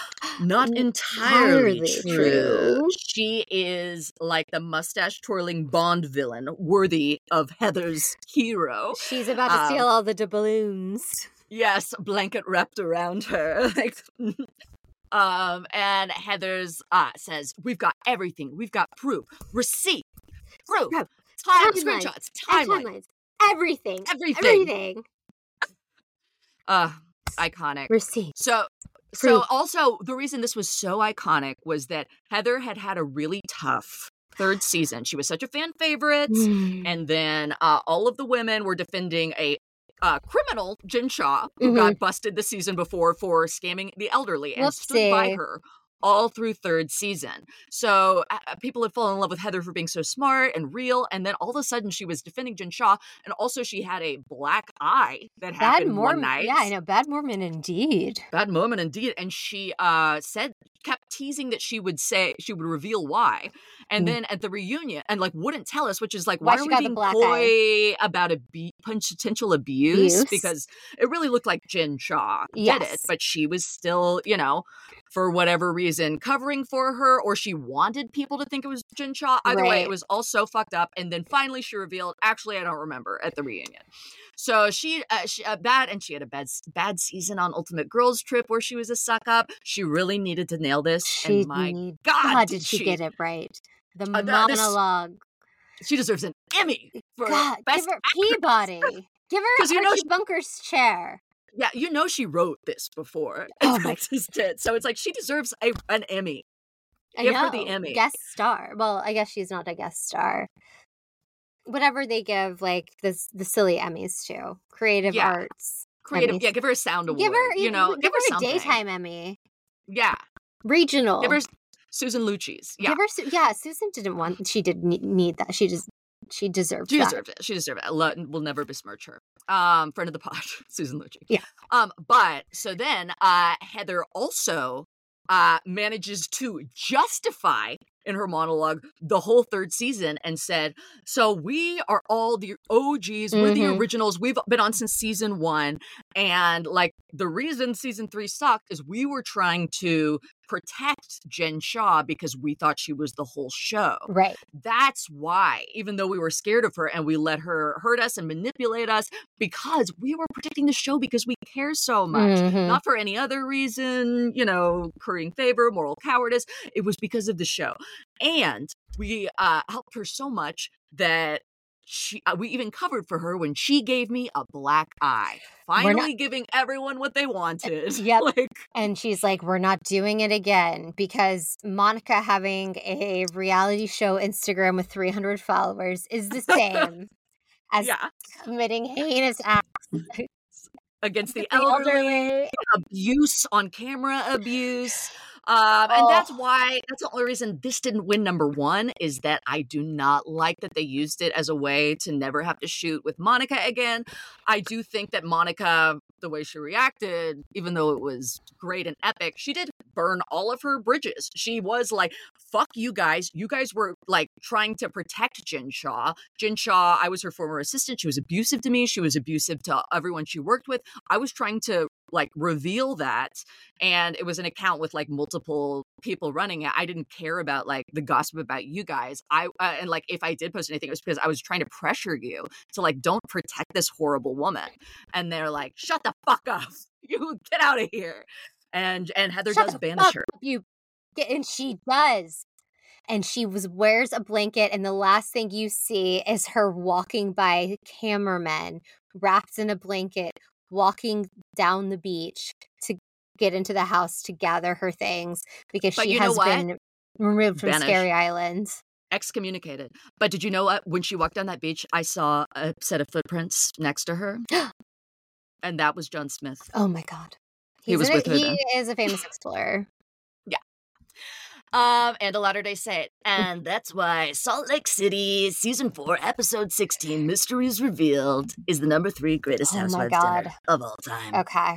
not entirely, Entirely true. true. She is like the mustache twirling Bond villain, worthy of Heather's hero." She's about to Um, steal all the doubloons. Yes, blanket wrapped around her. Like, um, and Heather's uh says, "We've got everything. We've got proof, receipt, proof, Proof, time, timelines, screenshots, And timeline, timelines. Everything. everything." Everything. Uh, iconic. Receipt. So, so Proof. also the reason this was so iconic was that Heather had had a really tough third season. She was such a fan favorite, Mm. and then uh, all of the women were defending a uh, criminal, Jen Shaw, who Mhm. got busted the season before for scamming the elderly, and stood by Whoopsie. her all through third season. So uh, people had fallen in love with Heather for being so smart and real, and then all of a sudden she was defending Jen Shaw, and also she had a black eye that Bad happened one Mormon. night. Yeah, I know. Bad Mormon indeed. Bad moment indeed. And she uh said, kept teasing that she would say, she would reveal why. And Mm. then at the reunion, and like wouldn't tell us, which is like, Why why she are we got the being black coy about a be- potential abuse? Abuse. Because it really looked like Jen Shaw did it, Yes. but she was still, you know, for whatever reason, covering for her, or she wanted people to think it was Jen Shaw. Either way, Right. it was all so fucked up. And then finally she revealed, actually, I don't remember at the reunion. So she, uh, she uh, bad, and she had a bad bad season on Ultimate Girls Trip where she was a suck up. She really needed to nail this, She and my need- God, God, did did she she. get it right? The Uh, th- this- monologue. She deserves an Emmy for God, best give her actress. Peabody. Give her 'Cause you know Archie she- Bunker's chair. Yeah, you know she wrote this before. Oh my- Frances did. So it's like she deserves a, an Emmy. I Give know. her the Emmy. Guest star. Well, I guess she's not a guest star. Whatever they give, like the the silly Emmys to, creative Yeah. arts. Creative, Emmys. yeah. Give her a sound award. Give her, you know, give, her a something. daytime Emmy, Yeah, regional. give her Susan Lucci's. Yeah, Give her, Su- yeah. Susan didn't want. She did ne- need that. She just, she deserved she that. deserved it. She deserved it. Lo- We'll never besmirch her. Um, friend of the pod, Susan Lucci. Yeah. Um, but so then, uh, Heather also uh manages to justify in her monologue the whole third season and said, "So we are all the O Gs, we're the Mhm. originals, we've been on since season one, and like the reason season three sucked is we were trying to protect Jen Shaw because we thought she was the whole show. Right. That's why, even though we were scared of her and we let her hurt us and manipulate us, because we were protecting the show because we care so much, Mhm. not for any other reason, you know, currying favor, moral cowardice. It was because of the show. And we uh, helped her so much that she uh, we even covered for her when she gave me a black eye. Finally not- giving everyone what they wanted. Yep. Like, And she's like, we're not doing it again, because Monica having a reality show Instagram with three hundred followers is the same as yeah. committing heinous acts Against the with the elderly, elderly. abuse on camera abuse. Um, and that's why, that's the only reason this didn't win number one, is that I do not like that they used it as a way to never have to shoot with Monica again. I do think that Monica, the way she reacted, even though it was great and epic, she did burn all of her bridges. She was like, fuck you guys. You guys were like trying to protect Jen Shaw. Jen Shaw, I was her former assistant. She was abusive to me. She was abusive to everyone she worked with. I was trying to like reveal that, and it was an account with like multiple people running it. I didn't care about like the gossip about you guys. I uh, and like if I did post anything, it was because I was trying to pressure you to like, don't protect this horrible woman. And they're like, shut the fuck up, you get out of here. And and Heather Shut does the banish fuck her. up, you, and she does. And she was wears a blanket, and the last thing you see is her walking by cameramen wrapped in a blanket, walking down the beach to get into the house to gather her things, because But she you know has what? been removed from Banished. Scary Island. Excommunicated. But did you know what? When she walked down that beach, I saw a set of footprints next to her. And that was John Smith. Oh my god. He He's was an- with her He then. is a famous explorer. Um, and a Latter-day Saint. And that's why Salt Lake City, season four, episode sixteen, Mysteries Revealed, is the number three greatest Oh my housewives God. dinner of all time. Okay.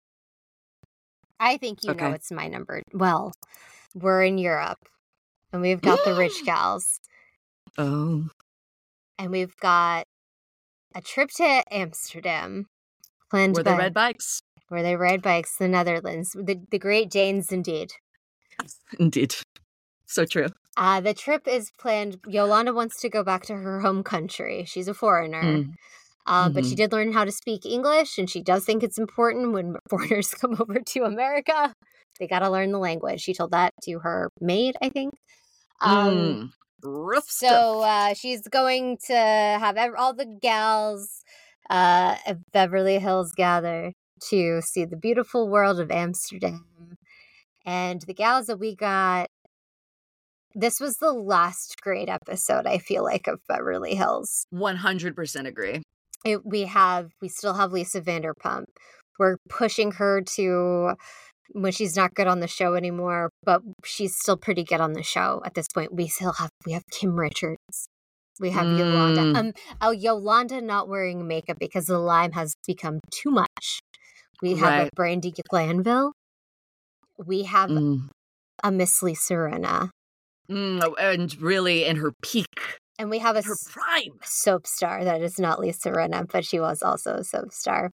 I think you know Okay. it's my number. Well, we're in Europe, and we've got the rich gals, Oh. and we've got a trip to Amsterdam planned Were by they red bikes? where they ride bikes, the Netherlands, the, the Great Danes indeed. Indeed. So true. Uh, the trip is planned. Yolanda wants to go back to her home country. She's a foreigner. Mm. Um, But she Mhm. did learn how to speak English, and she does think it's important when foreigners come over to America. They got to learn the language. She told that to her maid, I think. Um, Mm. Rough so stuff. uh, she's going to have ev- all the gals uh, of Beverly Hills gather to see the beautiful world of Amsterdam. And the gals that we got, this was the last great episode, I feel like, of Beverly Hills. one hundred percent agree. It, we have, we still have Lisa Vanderpump. We're pushing her to when she's not good on the show anymore, but she's still pretty good on the show at this point. We still have, we have Kim Richards. We have Mm. Yolanda. Um, oh, Yolanda not wearing makeup because the Lyme has become too much. We have Right. a Brandy Glanville. We have Mm. a Miss Lisa Rinna. Mm. Oh, and really in her peak, And we have a her s- prime. soap star that is not Lisa Rinna, but she was also a soap star.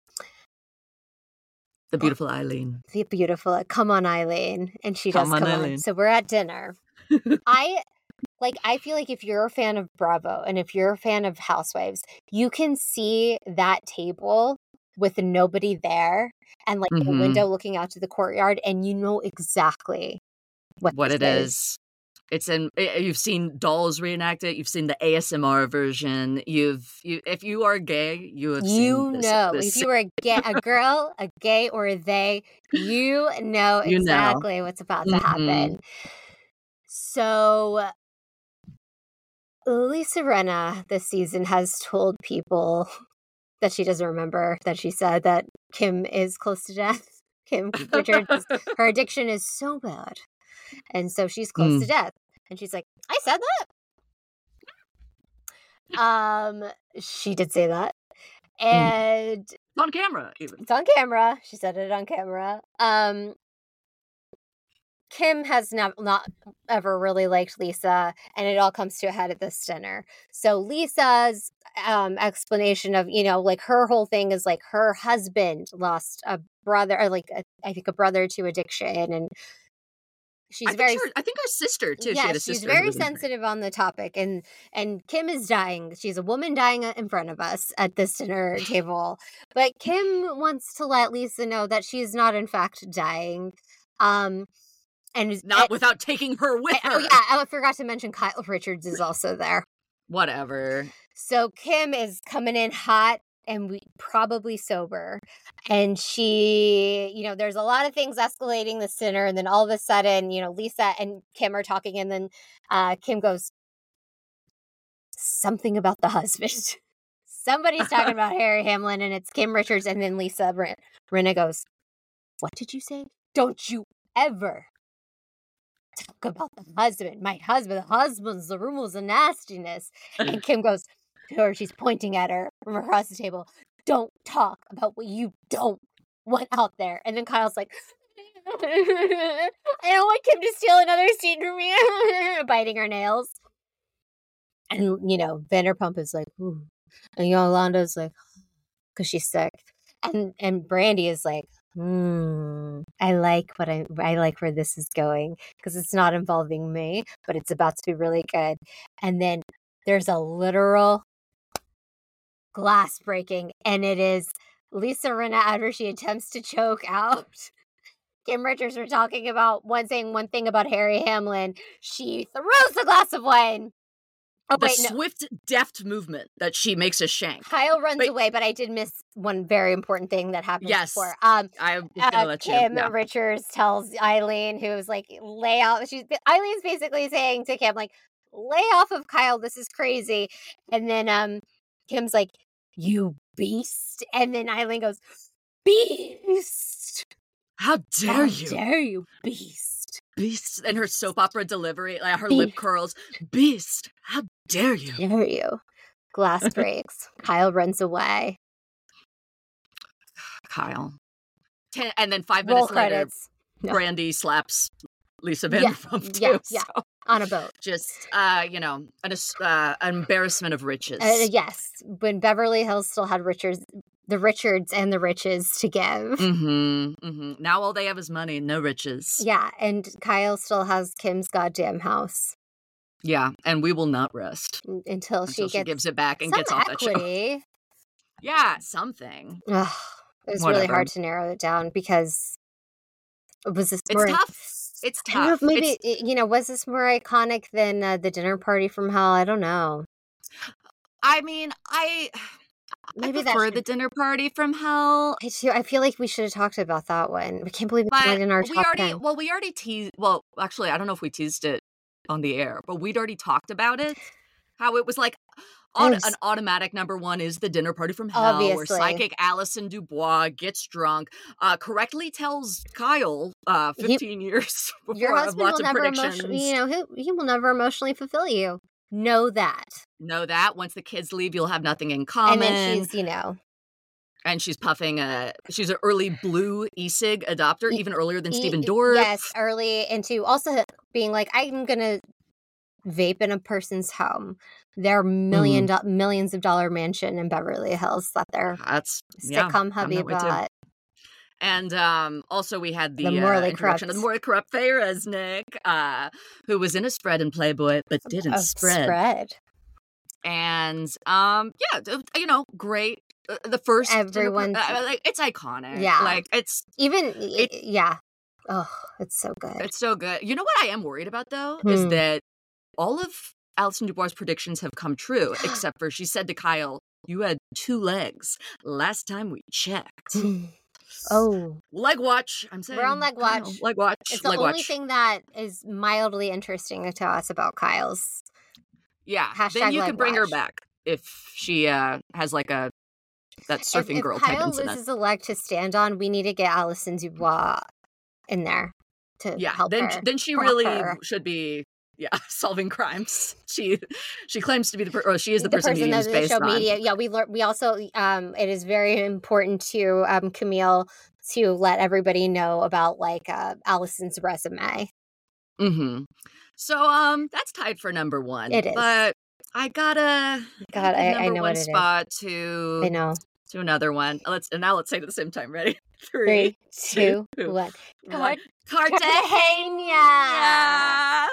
The beautiful Eileen. The beautiful, uh, come on, Eileen. And she Come does on, come on. Eileen. So we're at dinner. I like, I feel like if you're a fan of Bravo and if you're a fan of Housewives, you can see that table with nobody there and like Mhm. a window looking out to the courtyard, and you know exactly what, What this it is. It's in. eh, You've seen dolls reenact it. You've seen the A S M R version. You've. You, if you are gay, you have You seen this. know, this if you were a, gay, a girl, a gay, or a they, you know You know. exactly what's about to Mhm. happen. So, Lisa Rinna this season has told people that she doesn't remember that she said that Kim is close to death. Kim Richards, her addiction is so bad. And so she's close to Mm. death. And she's like, I said that. Um, she did say that. And on camera, even. it's on camera. She said it on camera. Um, Kim has not, not ever really liked Lisa, and it all comes to a head at this dinner. So Lisa's um, explanation of, you know, like her whole thing is like her husband lost a brother, or like a, I think a brother to addiction, and she's I think very her, I think her sister too. she yeah, had a she's sister who very was in the- sensitive on the topic, and and Kim is dying. She's a woman dying in front of us at this dinner table, but Kim wants to let Lisa know that she's not in fact dying. Um, and Not and, without taking her with and- her. oh yeah, I forgot to mention Kyle Richards is also there. Whatever. So Kim is coming in hot and we probably sober. And she, you know, there's a lot of things escalating this dinner. And then all of a sudden, you know, Lisa and Kim are talking. And then uh, Kim goes, something about the husband. Somebody's talking about Harry Hamlin and it's Kim Richards. And then Lisa Ren- Rinna goes, what did you say? Don't you ever talk about the husband. My husband, the husband's the rumors of nastiness. And Kim goes, or she's pointing at her from across the table. Don't talk about what you don't want out there. And then Kyle's like, I don't want Kim to steal another scene from me. Biting her nails. And, you know, Vanderpump is like, ooh. And Yolanda's like, because she's sick. And and Brandy is like, hmm, I like what I I like where this is going because it's not involving me, but it's about to be really good. And then there's a literal glass breaking, and it is Lisa Rinna after she attempts to choke out Kim Richards for talking about one saying one thing about Harry Hamlin. She throws the glass of wine. Oh, the wait, no. swift, deft movement that she makes a shank. Kyle runs Wait. away, but I did miss one very important thing that happened Yes. before. Um, I was gonna uh, let Kim you. Yeah. Richards tells Eileen, who's like, lay out. She's Eileen's basically saying to Kim, like, lay off of Kyle. This is crazy. And then um, Kim's like, you beast. And then Eileen goes, beast. How dare How you? dare you, beast. Beast. And her soap opera delivery, like her Beast. lip curls. Beast. How dare you? Dare you. Glass breaks. Kyle runs away. Kyle. Ten, and then five Roll minutes later, credits. No. Brandy slaps Lisa Yeah, Vanderpump too. yeah, yeah. So On a boat. just, uh, you know, an uh, embarrassment of riches. Uh, yes, when Beverly Hills still had Richards, the Richards and the riches to give. Mm-hmm, mm-hmm. Now all they have is money, no riches. Yeah, and Kyle still has Kim's goddamn house Yeah, and we will not rest n- until, until she she gets gives it back and some gets off that show. equity. Yeah, something. Ugh, it was really Whatever. hard to narrow it down because was this It's more? tough. It's I don't know tough. if maybe It's- it- you know, was this more iconic than uh, the dinner party from hell? I don't know. I mean, I Maybe I that prefer should- the dinner party from hell. I too. I feel like we should have talked about that one. I can't believe it's But not in our we top already ten. well, we already teased well, actually I don't know if we teased it on the air, but we'd already talked about it. How it was like on, Yes. an automatic number one is the dinner party from hell, where Obviously. psychic Allison Dubois gets drunk, uh, correctly tells Kyle uh, He- fifteen years before Your of husband lots will of never predictions. emotionally, you know, he, he will never emotionally fulfill you. Know that. Know that once the kids leave, you'll have nothing in common. And then she's, you know, and she's puffing a she's an early blue e-cig adopter, E- even earlier than e- Stephen e- Dorff. Yes, early into also being like, I'm gonna vape in a person's home. Their million Mm-hmm. do- millions of dollar mansion in Beverly Hills that their That's yeah, sitcom I'm hubby that way too. bought. And um, also we had the, The morally uh, introduction of corrupt. the morally corrupt Faye Resnick, uh, who was in a spread in Playboy but didn't A spread. spread. And um, yeah, th- you know, great. Uh, the first dinner par- Everyone- uh, like it's iconic. Yeah. like it's Even It- yeah. Oh, it's so good. it's so good. You know what I am worried about though is Hmm. that all of Alison Dubois' predictions have come true, except for she said to Kyle, "You had two legs last time we checked." Oh, Leg watch. I'm saying We're on leg Kyle, watch. leg watch. it's the leg only watch. thing that is mildly interesting to us about Kyle's. Yeah. Hashtag then you leg can bring her watch. back if she uh, has like a that If, surfing if girl type Kyle incident. loses a leg to stand on, we need to get Alison Dubois in there to Yeah. help Then her. then she prop really her. should be yeah solving crimes. She she claims to be the per- or she is the, the person, person media that is the based show on. media. Yeah, we learn. We also um, it is very important to um Camille to let everybody know about like uh, Allison's resume. Mm-hmm. So um that's tied for number one. It is. But I gotta God, give I- I number know one what it is. spot to I know. to another one. Let's and now let's say it at the same time. Ready? Three, two, two, one. one. Cartagena. Cartagena.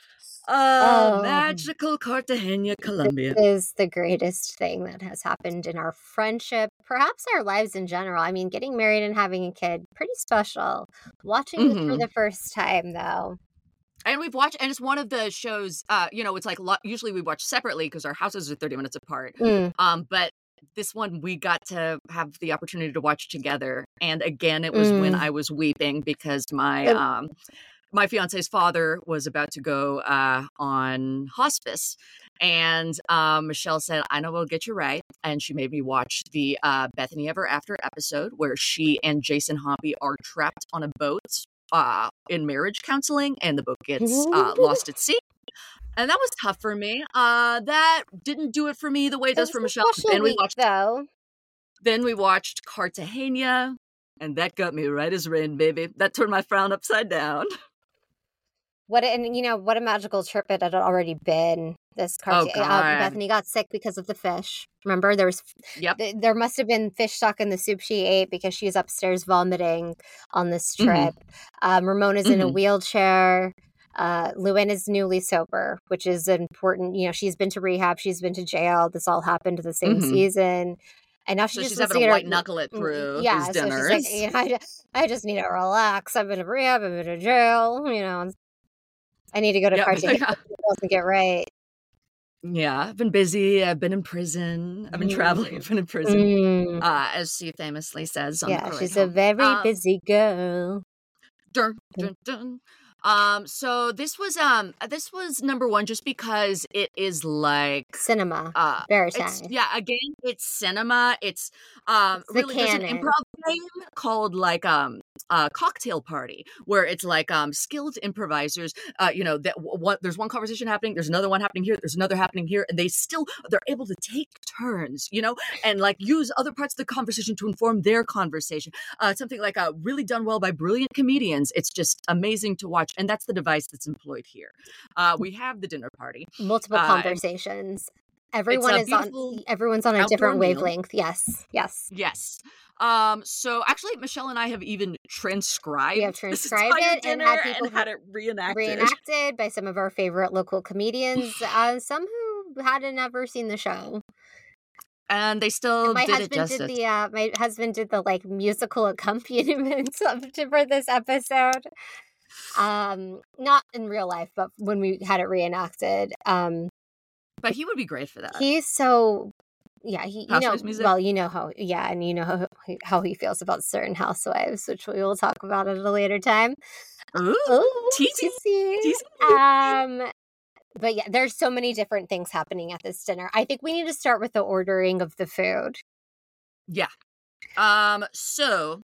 Oh, Oh. magical Cartagena, Colombia. This is the greatest thing that has happened in our friendship, perhaps our lives in general. I mean, getting married and having a kid, pretty special. Watching this for Mhm. the first time, though. And we've watched, and it's one of the shows. Uh, you know, it's like lo- usually we watch separately because our houses are thirty minutes apart. Mm. Um, but this one we got to have the opportunity to watch together, and again, it was when Mm. I was weeping because my Um, um my fiance's father was about to go uh on hospice, and um Michelle said, "I know we'll get you right," and she made me watch the uh Bethany Ever After episode where she and Jason Hoppy are trapped on a boat uh in marriage counseling, and the boat gets uh lost at sea. And that was tough for me. Uh, that didn't do it for me the way it It does was for a Michelle. special Then we week, watched, though. then we watched Cartagena, and that got me right as rain, baby. That turned my frown upside down. What a- and you know what a magical trip it had already been. This Oh cartoon. Uh, God. Bethany got sick because of the fish. Remember, there was Yep. th- there must have been fish stuck in the soup she ate because she was upstairs vomiting on this Mhm. trip. Um, Ramona's in a Mhm. wheelchair. Uh, Luann is newly sober, which is important. You know, she's been to rehab, she's been to jail. This all happened the same Mhm. season, and now she So just she's wants having to to get her. white knuckle it Mm, through Yeah, these so she's like, dinners. you know, I just, I just need to relax. I've been to rehab, I've been to jail. You know, I need to go to Yep. Cartagena Yeah. and get right. Yeah. I've been busy. I've been in prison. I've been traveling. I've been in prison. Mm. Uh, as she famously says on the Yeah, parade she's a home. very Um, busy girl. Dun, dun, dun. Um, so this was um this was number one just because it is like Cinema, uh very it's tiny. yeah, again, it's cinema. It's um It's the really there's an canon. improv game called like um uh cocktail party where it's like um skilled improvisers, uh you know, that w- one there's one conversation happening, there's another one happening here, there's another happening here, and they still they're able to take turns, you know, and like use other parts of the conversation to inform their conversation. Uh something like uh really done well by brilliant comedians. It's just amazing to watch, and that's the device that's employed here. Uh we have the dinner party. Multiple Uh and conversations. it's Everyone a is on. beautiful Everyone's on a outdoor different meal. wavelength. Yes, yes. Yes. Um, so actually Michelle and I have even We have transcribed this transcribed entire it and dinner had and people had it reenacted. reenacted by some of our favorite local comedians. Uh, some who hadn't ever seen the show. And they And still my did it husband did justice. the. Uh, my husband did the like musical accompaniment of, for this episode. Um, not in real life, but when we had it reenacted. Um, But he would be great for that. he's so. Yeah, he, you know, Housewives music? well, you know how, yeah, and you know how, he- how he feels about certain housewives, which we will talk about at a later time. Ooh, Ooh, teasing, teasing. teasing. Um, but yeah, there's so many different things happening at this dinner. I think we need to start with the ordering of the food. Yeah. Um, so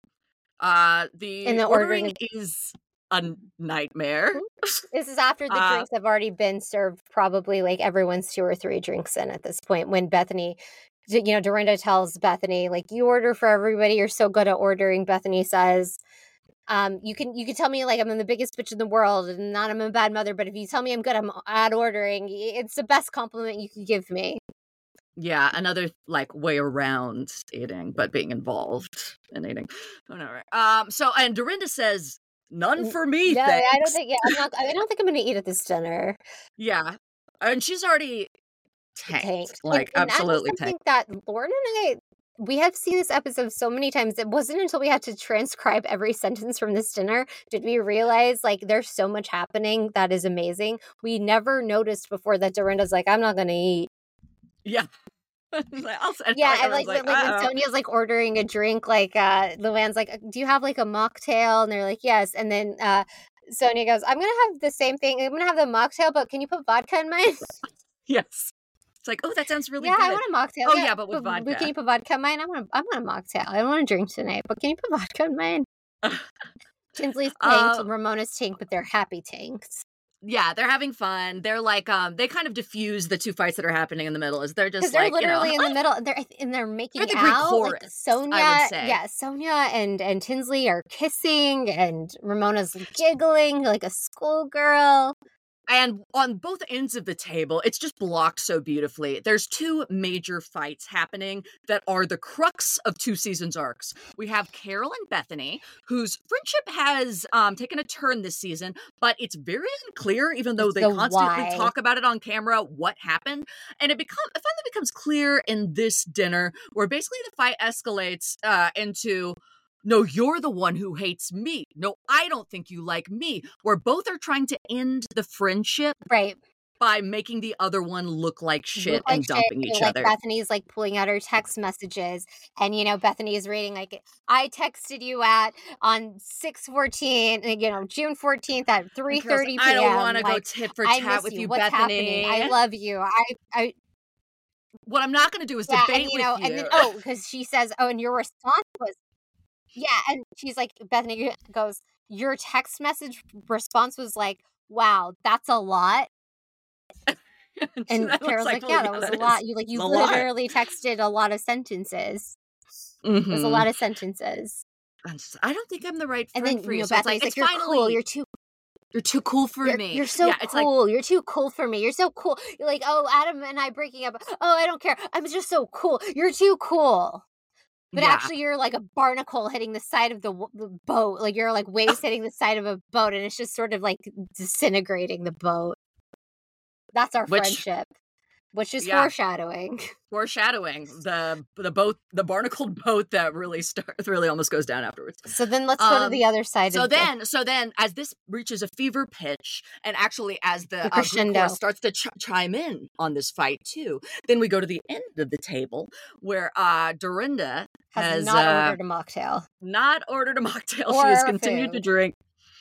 uh the, And the ordering, ordering is a nightmare. This is after the Uh, drinks have already been served, probably like everyone's two or three drinks in at this point. When Bethany, you know, Dorinda tells Bethany, like, you order for everybody. You're so good at ordering. Bethany says, um, you can you can tell me like I'm the biggest bitch in the world and not I'm a bad mother, but if you tell me I'm good I'm at ordering, it's the best compliment you could give me. Yeah, another like way around eating, but being involved in eating. Whatever. Um, so and Dorinda says, none for me, No, thanks. I don't think. Yeah, I'm not. I don't think I'm going to eat at this dinner. Yeah. And she's already tanked. Tanked. Like, and, and absolutely that was something tanked. that Lauren and I, we have seen this episode so many times. It wasn't until we had to transcribe every sentence from this dinner did we realize like there's so much happening that is amazing. We never noticed before that Dorinda's like, I'm not going to eat. Yeah. I'll send Yeah, like, and like, everyone's like, when, like when uh-oh. Sonia's like ordering a drink, like uh Luann's like, do you have like a mocktail? And they're like, yes. And then uh Sonia goes, I'm gonna have the same thing. I'm gonna have the mocktail, but can you put vodka in mine? Yes. It's like, oh, that sounds really yeah, good. I want a mocktail. Oh, yeah, but with Can vodka. you put vodka in mine? I want a, I want a mocktail. I don't want to drink tonight, but can you put vodka in mine? Tinsley's tanked, Uh, Ramona's tanked, but they're happy tanked. Yeah, they're having fun. They're like, um, they kind of diffuse the two fights that are happening in the middle. Is they're Because just they're like, literally you know, in the middle. They're and they're making They're the Greek out. Like chorus, Sonia, I would say. yeah, Sonia and and Tinsley are kissing, and Ramona's giggling like a schoolgirl. And on both ends of the table, it's just blocked so beautifully. There's two major fights happening that are the crux of two seasons arcs. We have Carol and Bethany, whose friendship has um, taken a turn this season, but it's very unclear, even though they The constantly why. talk about it on camera, what happened. And it, become, it finally becomes clear in this dinner, where basically the fight escalates uh, into... No, you're the one who hates me. No, I don't think you like me. Where both are trying to end the friendship Right. by making the other one look like shit Look like and dumping shit, each like other. Bethany's like pulling out her text messages, and you know Bethany is reading like, "I texted you at on six fourteen, you know June fourteenth at three And Carol's thirty like, p.m. I don't want to go like, tit for I tat miss with you. you, What's Bethany. happening? I love you. I, I, What I'm not going to do is yeah, debate and you with know, you. and then oh, because she says, oh, and your response was, yeah, and she's like, Bethany goes, your text message response was like, wow, that's a lot. And I was Carol's like, well, yeah, that was a is- lot. You like, you it's a lot. literally texted a lot of sentences. It was a Mhm. lot of sentences. I'm just- I don't think I'm the right And friend then for you you. know, So it's Bethany's like, like, it's you're finally, cool. You're too. you're too cool for You're, me. you're so yeah, it's like, cool. You're too cool for me. You're so cool. You're like, oh, Adam and I breaking up. Oh, I don't care. I'm just so cool. You're too cool. But yeah. actually, you're like a barnacle hitting the side of the, w- the boat. Like you're like waves hitting the side of a boat, and it's just sort of like disintegrating the boat. That's our Which- friendship, which is Yeah. foreshadowing. foreshadowing the the boat, the barnacled boat that really starts, really almost goes down afterwards. So then let's go to Um, the other side. So of the- then, so then, as this reaches a fever pitch, and actually as the, The uh, group crescendo. chorus starts to ch- chime in on this fight too, then we go to the end of the table where uh, Dorinda has, has not uh, ordered a mocktail. not ordered a mocktail. Or She has a continued to food. drink.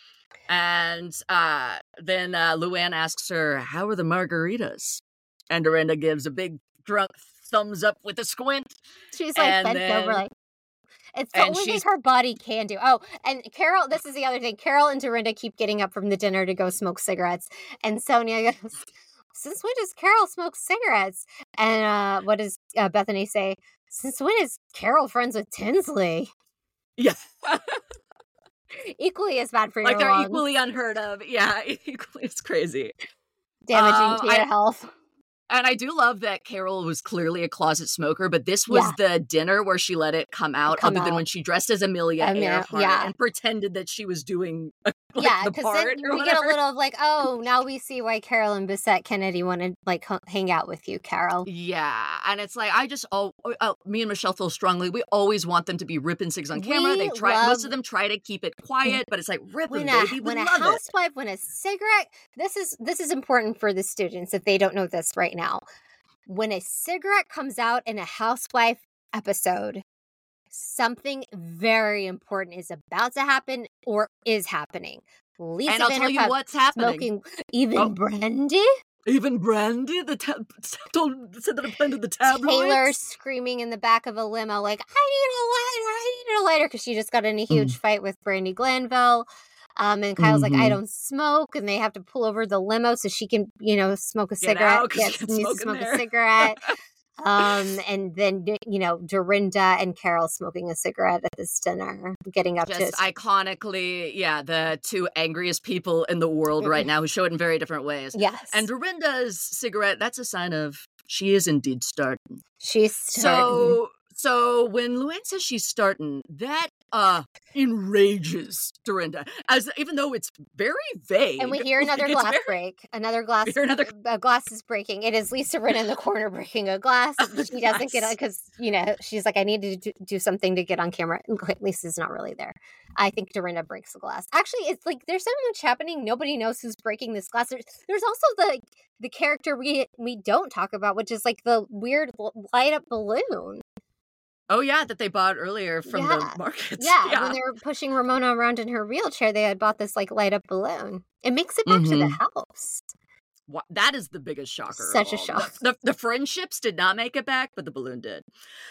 And uh, then uh, Luann asks her, "How are the margaritas?" And Dorinda gives a big drunk thumbs up with a squint. She's like And bent then- over, like it's the and only she's- thing her body can do. Oh, and Carol, this is the other thing. Carol and Dorinda keep getting up from the dinner to go smoke cigarettes, and Sonia goes, "Since when does Carol smoke cigarettes?" And uh, what does uh, Bethany say? "Since when is Carol friends with Tinsley?" Yeah. Equally as bad for Like your they're lungs, equally unheard of. Yeah, equally. It's crazy. damaging Um, to your I- health. And I do love that Carol was clearly a closet smoker, but this was the dinner where she let it come out, Come other than out. when she dressed as Amelia Amelia, Earhart yeah. and pretended that she was doing like, Yeah, the because part then or we get a whatever. little of like, oh, now we see why Carol and Bissette Kennedy want to like h- hang out with you, Carol. Yeah, and it's like I just oh, oh me and Michelle feel strongly. We always want them to be ripping cigs on camera. We They try most love- of them try to keep it quiet, but it's like rip When them, a baby. We when a love it. housewife, when a cigarette, this is this is important for the students if they don't know this right now. When a cigarette comes out in a housewife episode, something very important is about to happen or is happening. Lisa And I'll tell you Vanderpump what's happening. smoking even Oh. brandy. Even Brandy, the tab- told said that it planted the tabloids. Taylor screaming in the back of a limo, like, I need a lighter, I need a lighter, because she just got in a huge fight with Brandy Glanville. Um, and Kyle's like, I Mhm. don't smoke, and they have to pull over the limo so she can, you know, smoke a Get cigarette. out, 'cause Yes, she can't needs to smoke in smoke there. a cigarette. um, and then you know, Dorinda and Carol smoking a cigarette at this dinner, getting up Just to iconically, yeah, the two angriest people in the world right now who show it in very different ways. yes, And Dorinda's cigarette, that's a sign of she is indeed starting. she's starting. So so when Luann says she's starting, that uh enrages Dorinda. As even though it's very vague. And we hear like, another it's glass very- break. Another glass. We hear another- A glass is breaking. It is Lisa Rinna in the corner breaking a glass. A She doesn't get glass. on because you know she's like, I need to do, do something to get on camera. And Lisa's not really there. I think Dorinda breaks the glass. Actually, it's like there's so much happening. Nobody knows who's breaking this glass. There's, there's also the the character we we don't talk about, which is like the weird l- light up balloon. Oh yeah, that they bought earlier from Yeah. the markets. Yeah, when they were pushing Ramona around in her wheelchair, they had bought this like light up balloon. It makes it back to the Mhm. house. Wha- That is the biggest shocker. of Such a all. shock. The, the, the friendships did not make it back, but the balloon did.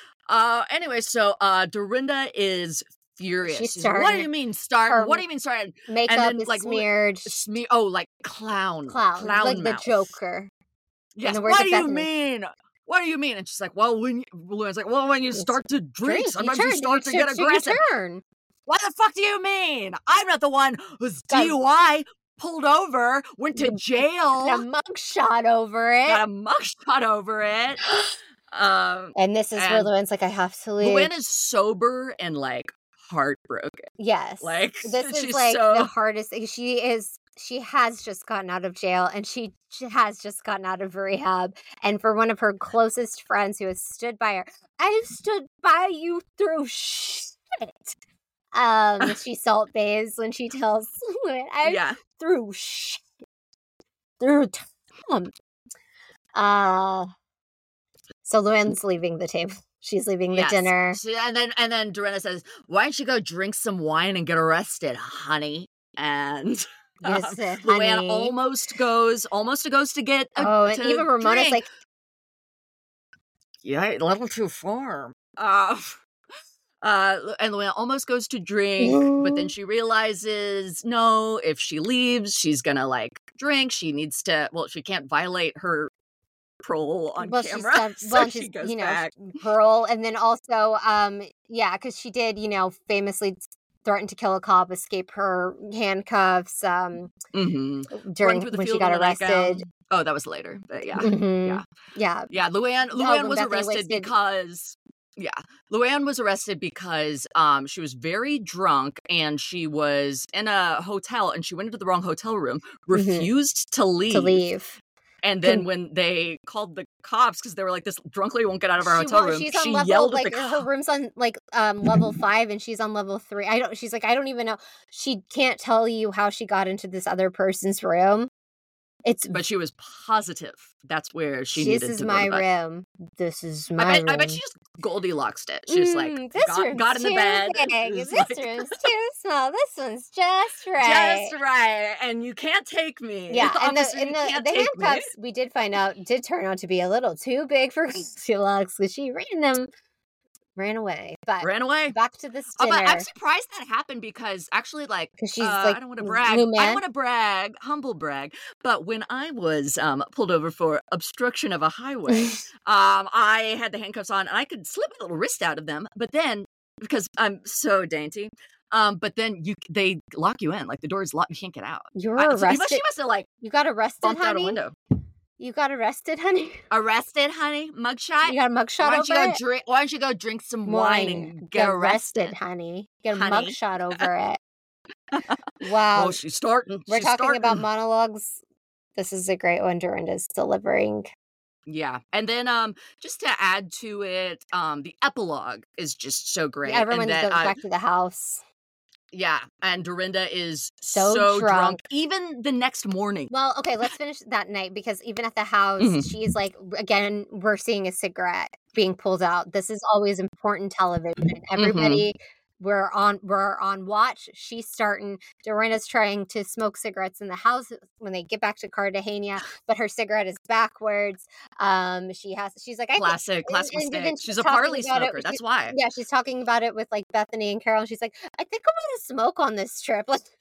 Uh, anyway, so uh, Dorinda is furious. She's She's like, what do starting- you mean starting? her What do you mean starting? Makeup then, is like, li- smeared. Sme- oh, like clown. Clown, like the mouth. Joker. Yes. the words What of do you Bethany. mean? What do you mean? And she's like, well, when you, Luann's like, well, when you It's start to drink, Drink, you sometimes turn, you start to you get turn- so you aggressive. turn. What the fuck do you mean? I'm not the one who's Guys- D U I. pulled over, went to jail, got a mugshot over it. got a mugshot over it. Um, and this is where and Luann's like, I have to leave. Luann is sober and like heartbroken. Yes. Like, this is she's like so- the hardest thing. She is, she has just gotten out of jail and she j- has just gotten out of rehab. And for one of her closest friends who has stood by her, I've stood by you through shit. Um, she salt bays when she tells Luann, I yeah. through shit. Through Tom. Uh, so Luann's leaving the table. She's leaving the Yes. dinner. She- and then and then Dorinda says, "Why don't you go drink some wine and get arrested, honey?" And um, Yes, uh, Luann honey. almost goes, almost goes to get. A, Oh, and to even Ramona's drink. like, "Yeah, a little too far." Uh, uh, and Luann almost goes to drink, but then she realizes, no, if she leaves, she's gonna like drink. She needs to. Well, she can't violate her parole on well, camera, she's done, so well, she she's, goes you know, back. Pearl, and then also, um, yeah, because she did, you know, famously threaten to kill a cop, escape her handcuffs, um, hmm during through the when she field got in a nightgown. arrested. Oh, that was later, but yeah. Mhm. yeah. Yeah, Yeah, Luann Oh, Luann when was Bethany arrested wasted- because yeah, Luann was arrested because um she was very drunk and she was in a hotel and she went into the wrong hotel room, refused to leave. to leave. And then Con- when they called the cops because they were like, "This drunk lady won't get out of our She hotel won't- room," she's on she level, yelled like at the her cops. room's on like um level five and she's on level three. I don't, she's like, I don't even know. She can't tell you how she got into this other person's room. It's, But she was positive that's where she this needed is to my go to bed. room. This is I my bet, room. I bet she just Goldilocks it. She was like, Mm, this got, room's got in the too bed. big. was This like, room's too small. This one's just right. just right, and you can't take me. Yeah, and the Officer, and you the, can't the take me. handcuffs we did find out did turn out to be a little too big for Goldilocks because she ran them, ran away. But Ran away. back to this Oh, dinner but I'm surprised that happened because actually, like, 'cause she's uh, like I don't want to brag. new I man. don't want to brag, humble brag. But when I was um, pulled over for obstruction of a highway, um, I had the handcuffs on and I could slip my little wrist out of them. But then, because I'm so dainty, um, but then you they lock you in. Like the door is locked, you can't get out. You were I, so you arrested. must, she must have like You got arrested, bumped out a honey. window. You got arrested, honey. Arrested, honey. Mugshot. You got a mugshot Why don't you over go it? drink? Why don't you go drink some wine, and get arrested? honey. Get a Honey. mugshot over it. Wow. Oh, she's starting. We're she's talking starting. about monologues. This is a great one Dorinda's delivering. Yeah. And then um just to add to it, um the epilogue is just so great. Everyone and goes that, uh, back to the house. yeah, and Dorinda is So so, drunk. drunk. even the next morning. Well, okay, let's finish that night because even at the house, Mhm. she's like, again, we're seeing a cigarette being pulled out. This is always important television. Everybody, we're on, we're on watch. She's starting. Dorinda's trying to smoke cigarettes in the house when they get back to Cartagena, but her cigarette is backwards. Um, she has, she's like, I think- Classic, classic and- and mistake. then She's she's a talking parley about it- smoker. That's she- why. Yeah, she's talking about it with like Bethany and Carol. And she's like, I think I'm gonna smoke on this trip. Like,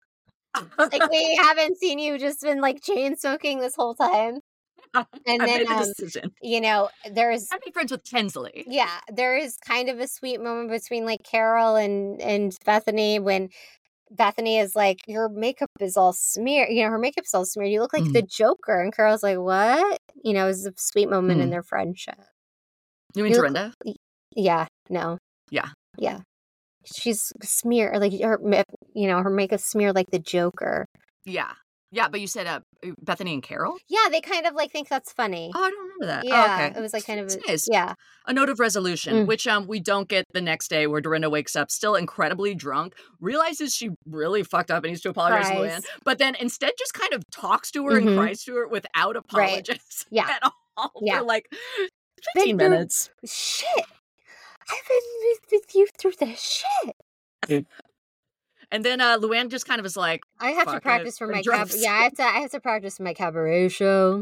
like we haven't seen you just been like chain smoking this whole time. And I then, made the um, decision. you know, there's I'm friends with Tinsley. yeah, there is kind of a sweet moment between like Carol and and Bethany when Bethany is like, your makeup is all smeared. You know, her makeup is all smeared. You look like Mhm. the Joker. And Carol's like, what? You know, it's a sweet moment in Mhm. their friendship. You mean You look- Dorinda? Yeah, no. Yeah. Yeah. She's smeared, like her, ma- you know, her makeup smeared like the Joker. Yeah. Yeah, but you said uh, Bethany and Carol? Yeah, they kind of like think that's funny. Oh, I don't remember that. yeah, Oh, okay. it was like kind of, It's a- nice. yeah. A note of resolution, Mm. which um we don't get the next day, where Dorinda wakes up still incredibly drunk, realizes she really fucked up and needs to apologize to Luann, Cries. but then instead just kind of talks to her Mhm. and cries to her without Right. apologies Yeah. at all Yeah. for like fifteen Been through- minutes. Shit. I've been with, with you through this shit. And then uh Luann just kind of is like, I have Fuck to it, practice for I'm my drunk. cab. Yeah, I have to. I have to practice my cabaret show.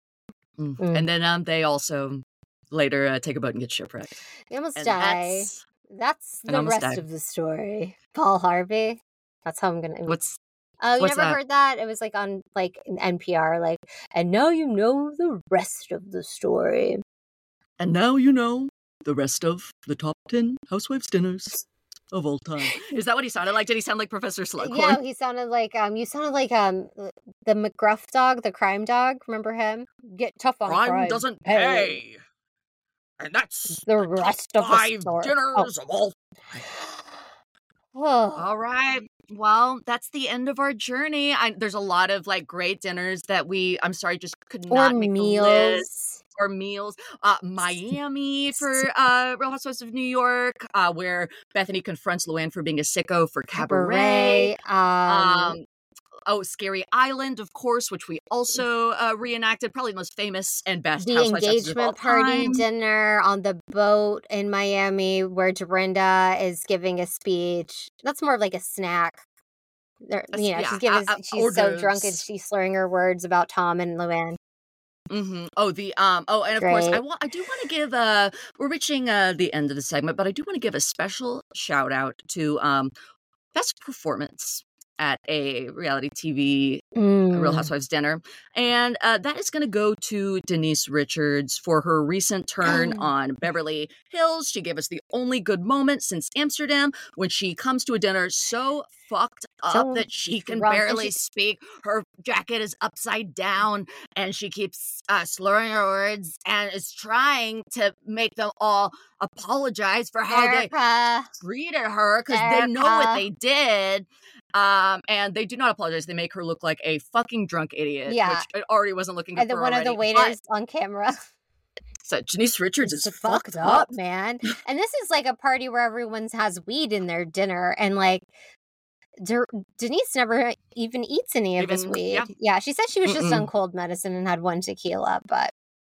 mm. Mm. And then um they also later uh, take a boat and get shipwrecked. They almost And die. that's That's and the almost rest die. of the story. Paul Harvey. That's how I'm gonna. what's Oh, you what's never that? heard that? It was like on like an N P R, like, and now you know the rest of the story. and now you know the rest of the top ten housewives dinners. of all time. Is that what he sounded like? Did he sound like Professor Slughorn? Yeah, he sounded like um. You sounded like um the McGruff dog, the crime dog. Remember him? Get tough on crime. Crime doesn't pay. And that's The the rest top of the five story. dinners Oh. of all time. Oh, All right. Well, that's the end of our journey. I, there's a lot of like great dinners that we, I'm sorry, just could or not make the list. meals. Or meals. Uh, Miami for uh, Real Housewives of New York, uh, where Bethany confronts Luann for being a sicko for Cabaret. Cabaret. Um, Um, oh, Scary Island, of course, which we also uh, reenacted. Probably the most famous and best the Housewives episodes of all engagement party time. dinner on the boat in Miami where Dorinda is giving a speech. That's more of like a snack. There, A s- you know, yeah, she's giving. uh, uh, she's hors so drunk and d'oeuvres. she's slurring her words about Tom and Luann. Mm-hmm. Oh, the um. Oh, and of course, I Great. want. I do want to give. Uh, we're reaching uh the end of the segment, but I do want to give a special shout out to um, best performance at a reality T V a Real Mm. Housewives dinner, and uh, that is going to go to Denise Richards for her recent turn on Beverly Hills. She gave us the only good moment since Amsterdam when she comes to a dinner so fucked up So that she can drunk, and barely she- speak. Her jacket is upside down, and she keeps uh, slurring her words and is trying to make them all apologize for how they Erica. treated her because they know what Erica. they did. Um, and they do not apologize. They make her look like a fucking drunk idiot, Yeah. which I already wasn't looking good And then for one of the already, waiters on camera. But, so Janice Richards is It's fucked up. man. And this is like a party where everyone has weed in their dinner, and like Der- Denise never even eats any of this Even- weed. yeah. Yeah, she said she was just Mm-mm. on cold medicine and had one tequila, but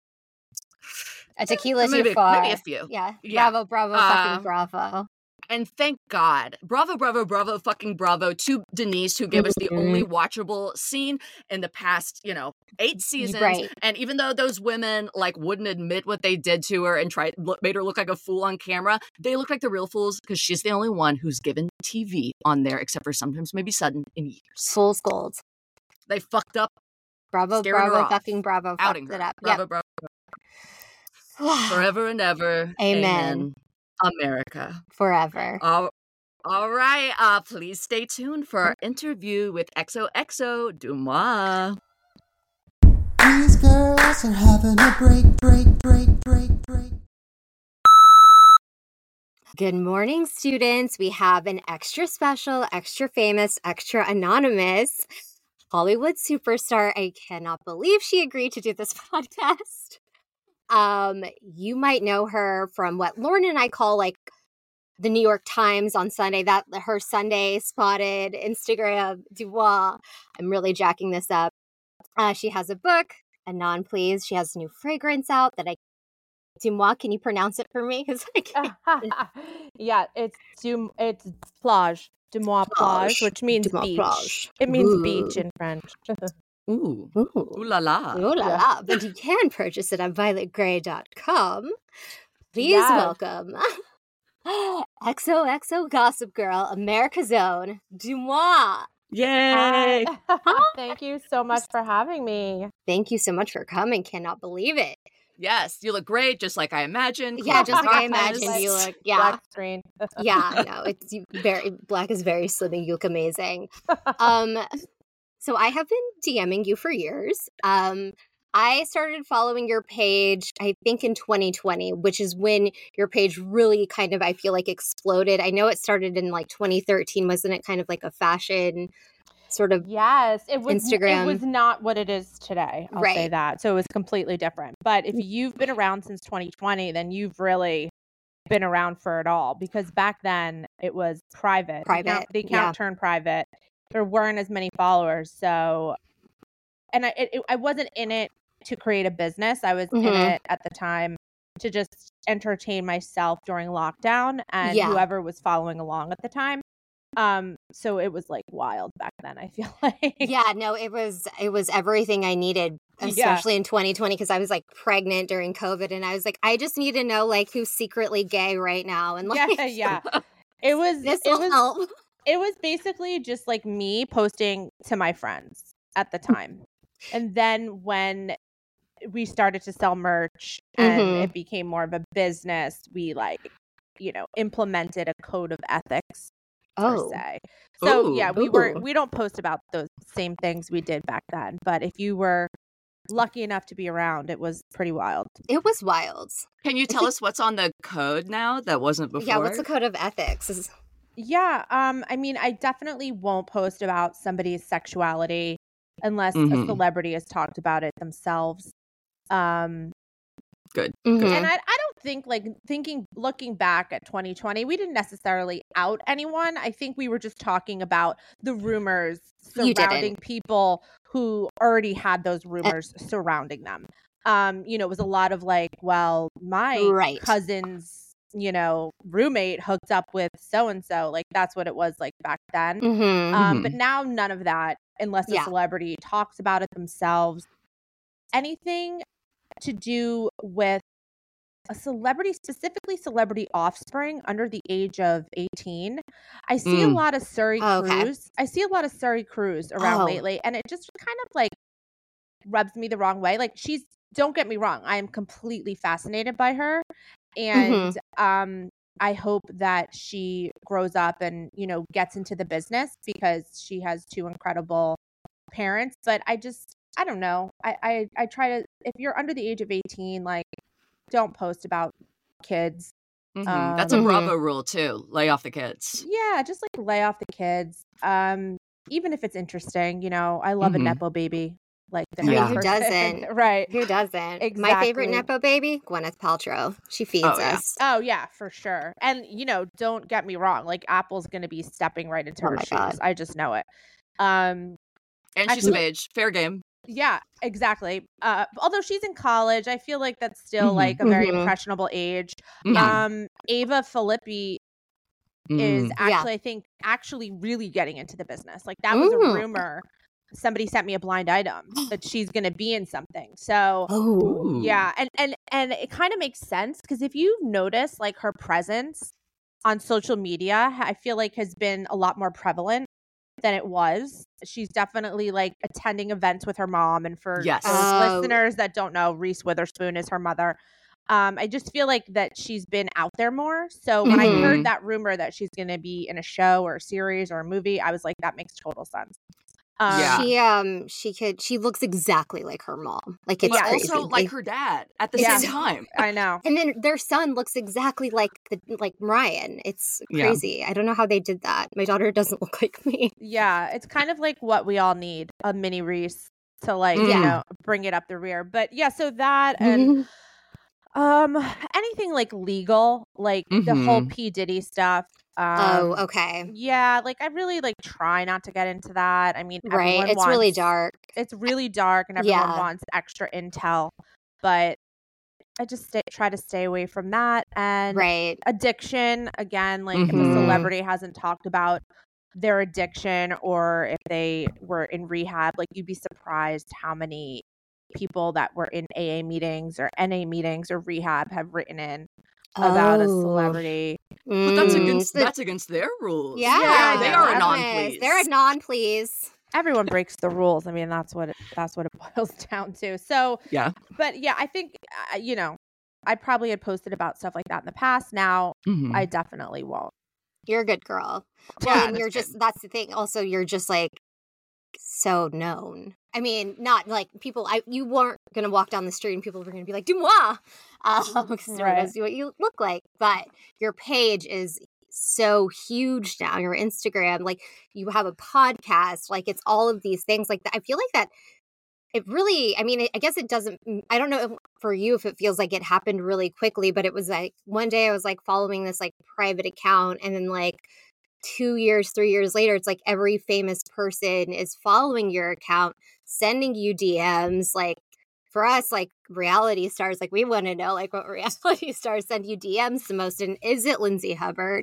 a tequila too maybe, far. maybe a few. Yeah. Yeah. Bravo, bravo, Uh, fucking bravo. And thank God, bravo, bravo, bravo, fucking bravo to Denise, who gave us the only watchable scene in the past, you know, eight seasons. Right. And even though those women like wouldn't admit what they did to her and tried look, made her look like a fool on camera, they look like the real fools because she's the only one who's given T V on there, except for sometimes maybe sudden in years. Fool's gold. They fucked up, Bravo, Scaring her bravo, off. fucking bravo. outing Fucked her. it up. Bravo, bravo, Yep. forever and ever. Amen. America. Forever. All, all right. Uh, please stay tuned for our interview with X O X O Dumois. These girls are having a break, break, break, break, break. Good morning, students. We have an extra special, extra famous, extra anonymous Hollywood superstar. I cannot believe she agreed to do this podcast. Um, you might know her from what Lauren and I call like the New York Times on Sunday, that her Sunday spotted Instagram Dumois. I'm really jacking this up. Uh, she has a book, Anon Please. She has a new fragrance out that I Dumois, can you pronounce it for me? Because I can't. Yeah, it's Dum- it's plage, Dumois plage, Plage. which means Dumois beach. plage. It means Ooh. beach in French. Ooh. Ooh. Ooh la la. Oh la Yeah. la. But you can purchase it on violet grey dot com. Please Yes. welcome X O X O Gossip Girl, America's Own, Dumois. Yay. Thank you so much for having me. Thank you so much for coming. Cannot believe it. Yes, you look great, just like I imagined. Yeah, Close just like I darkness. imagined you look. Yeah. Black screen. Yeah, no, it's you- very black is very slimming. You look amazing. Um, so I have been DMing you for years. Um, I started following your page, I think in twenty twenty, which is when your page really kind of, I feel like, exploded. I know it started in like twenty thirteen, wasn't it? Kind of like a fashion sort of. Yes, it was Instagram. It was not what it is today. I'll say Right. that. So it was completely different. But if you've been around since twenty twenty, then you've really been around for it all. Because back then it was private. The account- Private, The account, yeah. turned private. There weren't as many followers. So, and I, it, I wasn't in it to create a business. I was in Mhm. it at the time to just entertain myself during lockdown and Yeah. whoever was following along at the time. Um, so it was like wild back then, I feel like. Yeah, no, it was it was everything I needed, Yeah. especially in twenty twenty, because I was like pregnant during COVID, and I was like, I just need to know like who's secretly gay right now, and like, Yeah, yeah. It was this it will was help. it was basically just like me posting to my friends at the time. And then when we started to sell merch and Mhm. it became more of a business, we like you know, implemented a code of ethics Oh. per se. So Ooh. yeah, we were Ooh. we don't post about those same things we did back then. But if you were lucky enough to be around, it was pretty wild. It was wild. Can you tell us what's on the code now that wasn't before? Yeah, what's the code of ethics? Is- Yeah, um, I mean, I definitely won't post about somebody's sexuality unless a Mhm. celebrity has talked about it themselves. Um, Good. Mhm. and I, I don't think, like, thinking, looking back at twenty twenty, we didn't necessarily out anyone. I think we were just talking about the rumors You surrounding didn't. people who already had those rumors surrounding them. Um, you know, it was a lot of like, well, my Right. cousin's, you know, roommate hooked up with so-and-so. Like, that's what it was like back then. Mhm. Um, but Mhm. now none of that, unless a Yeah. celebrity talks about it themselves. Anything to do with a celebrity, specifically celebrity offspring under the age of eighteen. I see a Mm. lot of Surrey Oh, okay. Cruz. I see a lot of Surrey Cruz around Oh. lately, and it just kind of like rubs me the wrong way. Like, she's, don't get me wrong, I am completely fascinated by her, and um I hope that she grows up and, you know, gets into the business because she has two incredible parents. But I just, I don't know. I, I, I try to, if you're under the age of eighteen, like, don't post about kids. Mhm. Um, That's a Mhm. Bravo rule too. Lay off the kids. Yeah, just like lay off the kids. Um, even if it's interesting, you know, I love Mhm. a Nepo baby. Like, the I mean, Yeah. who person. doesn't? Right. Who doesn't? My Exactly. favorite Nepo baby, Gwyneth Paltrow. She feeds Oh, yeah. us. Oh yeah, for sure. And you know, don't get me wrong, like, Apple's going to be stepping right into Oh her my shoes. God. I just know it. Um, And I she's feel of like- age. Fair game. yeah, exactly. Uh, although she's in college, I feel like that's still Mhm. like a very Mhm. impressionable age. Mhm. Um, Ava Filippi is Mm. Yeah. actually, I think, actually really getting into the business. Like, that was a Mm. rumor. Somebody sent me a blind item that she's going to be in something. So Oh. Ooh. yeah, and and and it kind of makes sense because if you've noticed, like, her presence on social media, I feel like has been a lot more prevalent than it was. She's definitely like attending events with her mom, and for Yes. those Oh. listeners that don't know, Reese Witherspoon is her mother. Um, I just feel like that she's been out there more. So when I Mhm. heard that rumor that she's going to be in a show or a series or a movie, I was like, that makes total sense. Um, Yeah. She um she could she looks exactly like her mom. Like, it's But Yeah. crazy. also like They- her dad at the Yeah. same time. I know. and then their son looks exactly like the like Ryan. It's Yeah. crazy. I don't know how they did that. My daughter doesn't look like me. Yeah, it's kind of like what we all need, a mini Reese to, like, you Mm. know, bring it up the rear. But yeah, so that and um anything like legal, like the whole Mhm. P. Diddy stuff. Um, Oh, okay. Yeah, like, I really like try not to get into that. I mean, Right. everyone It's really wants- dark. It's really dark, and everyone Yeah. wants extra intel. But I just stay, try to stay away from that. And Right. addiction, again, like, if a Mhm. celebrity hasn't talked about their addiction or if they were in rehab, like, you'd be surprised how many people that were in A A meetings or N A meetings or rehab have written in about a Oh. celebrity. But that's Mm, against the- that's against their rules. yeah, Yeah, they I are know. a Everyone non Yes, please. They're a non-please. Everyone breaks the rules. I mean, that's what it, that's what it boils down to. So, Yeah. but yeah, I think uh, you know, I probably had posted about stuff like that in the past. Now, Mhm. I definitely won't. You're a good girl. Yeah, Well, and you're that's just good. that's the thing. Also, you're just like so known. I mean, not like people. I you weren't gonna walk down the street and people were gonna be like, "Dumois," um, because Right. that's what you look like. But your page is so huge now. Your Instagram, like, you have a podcast. Like, it's all of these things. Like, I feel like that. It really, I mean, I guess it doesn't, I don't know if, for you if it feels like it happened really quickly, but it was like one day I was like following this like private account, and then like two years, three years later, it's like every famous person is following your account, sending you D Ms. Like, for us, like reality stars, like we want to know like what reality stars send you D Ms the most, and is it Lindsay Hubbard?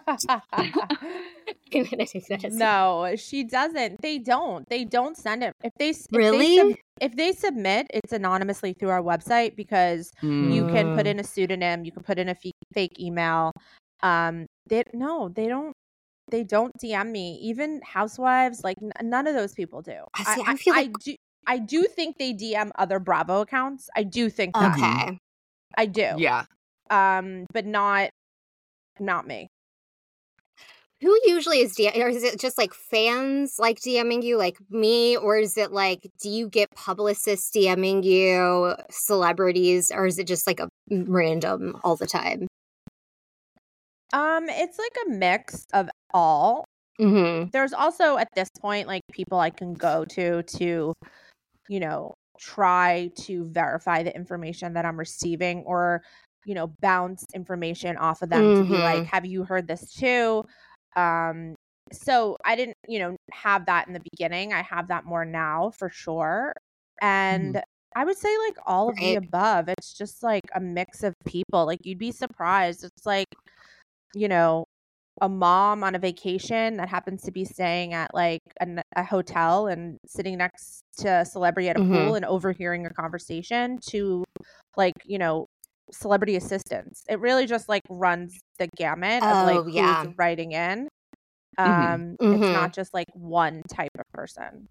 I'm gonna take that as- No, she doesn't. They don't. They don't send it. If they s- if Really? they, sub- if they submit, it's anonymously through our website because you can put Mm. in a pseudonym, you can put in a fe- fake email. Um, they no, they don't. They don't D M me. Even housewives, like n- none of those people do. I see, I feel like- I do. I do think they D M other Bravo accounts. I do think that. Okay. I do. Yeah. Um, but not not me. Who usually is D M, or is it just like fans like DMing you, like me, or is it like, do you get publicists DMing you, celebrities, or is it just like a random all the time? Um, it's like a mix of all. Mm-hmm. There's also at this point like people I can go to to, you know, try to verify the information that I'm receiving, or, you know, bounce information off of them Mm-hmm. to be like, have you heard this too? Um, so I didn't, you know, have that in the beginning. I have that more now for sure. And mm-hmm. I would say like all of right. the above. It's just like a mix of people. Like you'd be surprised. It's like, you know, a mom on a vacation that happens to be staying at like a, a hotel and sitting next to a celebrity at a mm-hmm. pool and overhearing a conversation, to like, you know, celebrity assistants. It really just like runs the gamut oh, of like who's yeah. writing in. Mm-hmm. Um, Mm-hmm. It's not just like one type of person.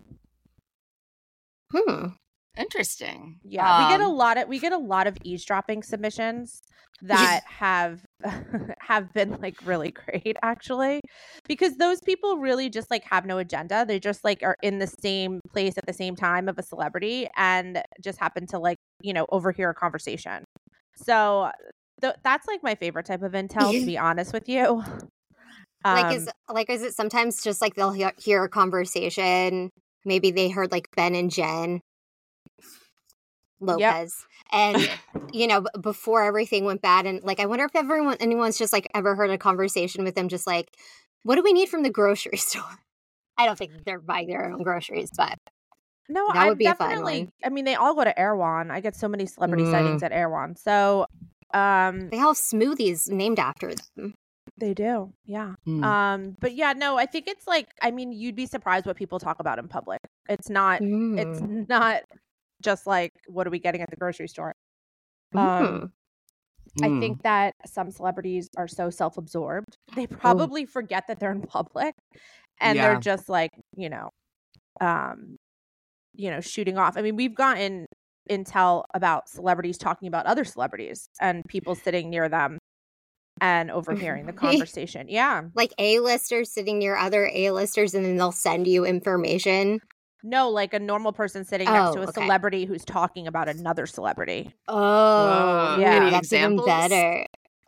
Hmm. Interesting. Yeah, um, we get a lot of we get a lot of eavesdropping submissions that have have been like really great, actually, because those people really just like have no agenda. They just like are in the same place at the same time of a celebrity and just happen to like, you know, overhear a conversation. So th- that's like my favorite type of intel, to be honest with you. Um, Like is like is it sometimes just like they'll hear, hear a conversation? Maybe they heard like Ben and Jen Lopez, Yep. and you know, b- before everything went bad, and like I wonder if everyone anyone's just like ever heard a conversation with them, just like, what do we need from the grocery store? I don't think they're buying their own groceries, but no, that I would be a fun definitely. one. I mean, they all go to Erewhon. I get so many celebrity Mm. sightings at Erewhon. So, um, They have smoothies named after them. they do, yeah. Mm. Um, but yeah, no, I think it's like, I mean, you'd be surprised what people talk about in public. It's not, Mm. it's not just like, what are we getting at the grocery store? Mm. Um, I Mm. think that some celebrities are so self-absorbed, they probably forget that they're in public, and Yeah. they're just like, you know, um, you know, shooting off. I mean, we've gotten intel about celebrities talking about other celebrities and people sitting near them and overhearing the conversation. Yeah. Like A-listers sitting near other A-listers, and then they'll send you information. No, like a normal person sitting next Oh, to a okay. celebrity who's talking about another celebrity. Oh, Whoa. Yeah. Any that's examples? even better.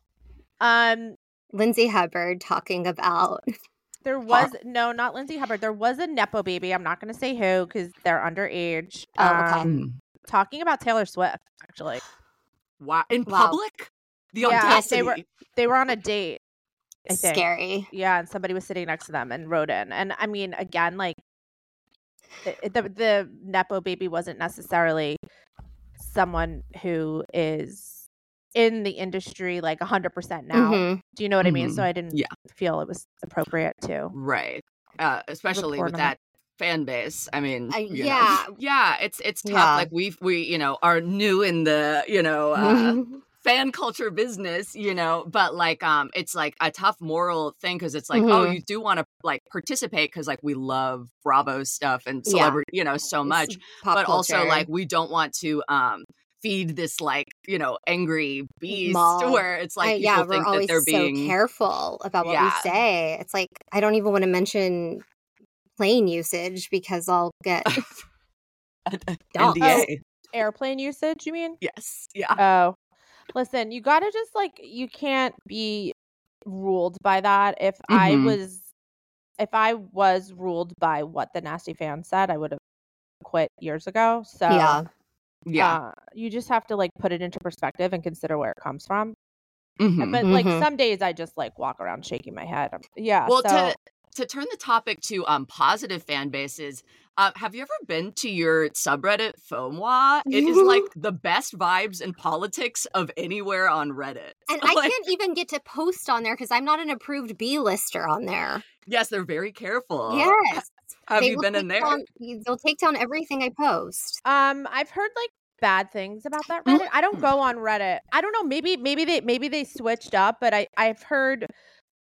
Um, Lindsay Hubbard talking about. there was no, not Lindsay Hubbard. There was a Nepo baby. I'm not going to say who because they're underage. Oh, okay. Um, Mm. talking about Taylor Swift, actually. Wow. In Wow. public? The Yeah, audacity. they were they were on a date. I think. Scary. Yeah, and somebody was sitting next to them and wrote in. And I mean, again, like the the, the Nepo baby wasn't necessarily someone who is in the industry like one hundred percent now. Mhm. Do you know what I mean? So Mhm. I didn't Yeah. feel it was appropriate to. Right. Uh, especially Report with on that fan base. I mean, Uh, you know. yeah. yeah, it's it's tough. Yeah. Like we we you know are new in the you know uh, fan culture business, you know, but like um, it's like a tough moral thing because it's like oh, Mhm. you do want to like participate because like we love Bravo stuff and Yeah. celebrity, you know, so It's much, pop but also culture. like we don't want to um feed this like you know angry beast Mob. where it's like I- people yeah, we're think that always they're so being careful about what Yeah. we say. It's like I don't even want to mention plane usage because I'll get N D A. Airplane usage, you mean? Yes. Yeah. Oh, listen, you got to just like, you can't be ruled by that. If I Mhm. was, if I was ruled by what the Nasty Fan said, I would have quit years ago. So yeah. Yeah. uh, you just have to like put it into perspective and consider where it comes from. Mhm. But like Mhm. some days I just like walk around shaking my head. Um, Yeah. Well, so to to turn the topic to um positive fan bases, uh, have you ever been to your subreddit FOMOA? It is like the best vibes and politics of anywhere on Reddit. And I Like, can't even get to post on there because I'm not an approved B-lister on there. yes, they're very careful. Yes. Have They you will been in take there? down- they'll take down everything I post. um I've heard like bad things about that Reddit. I don't Mm. go on Reddit. I don't know, maybe maybe they maybe they switched up, but I I've heard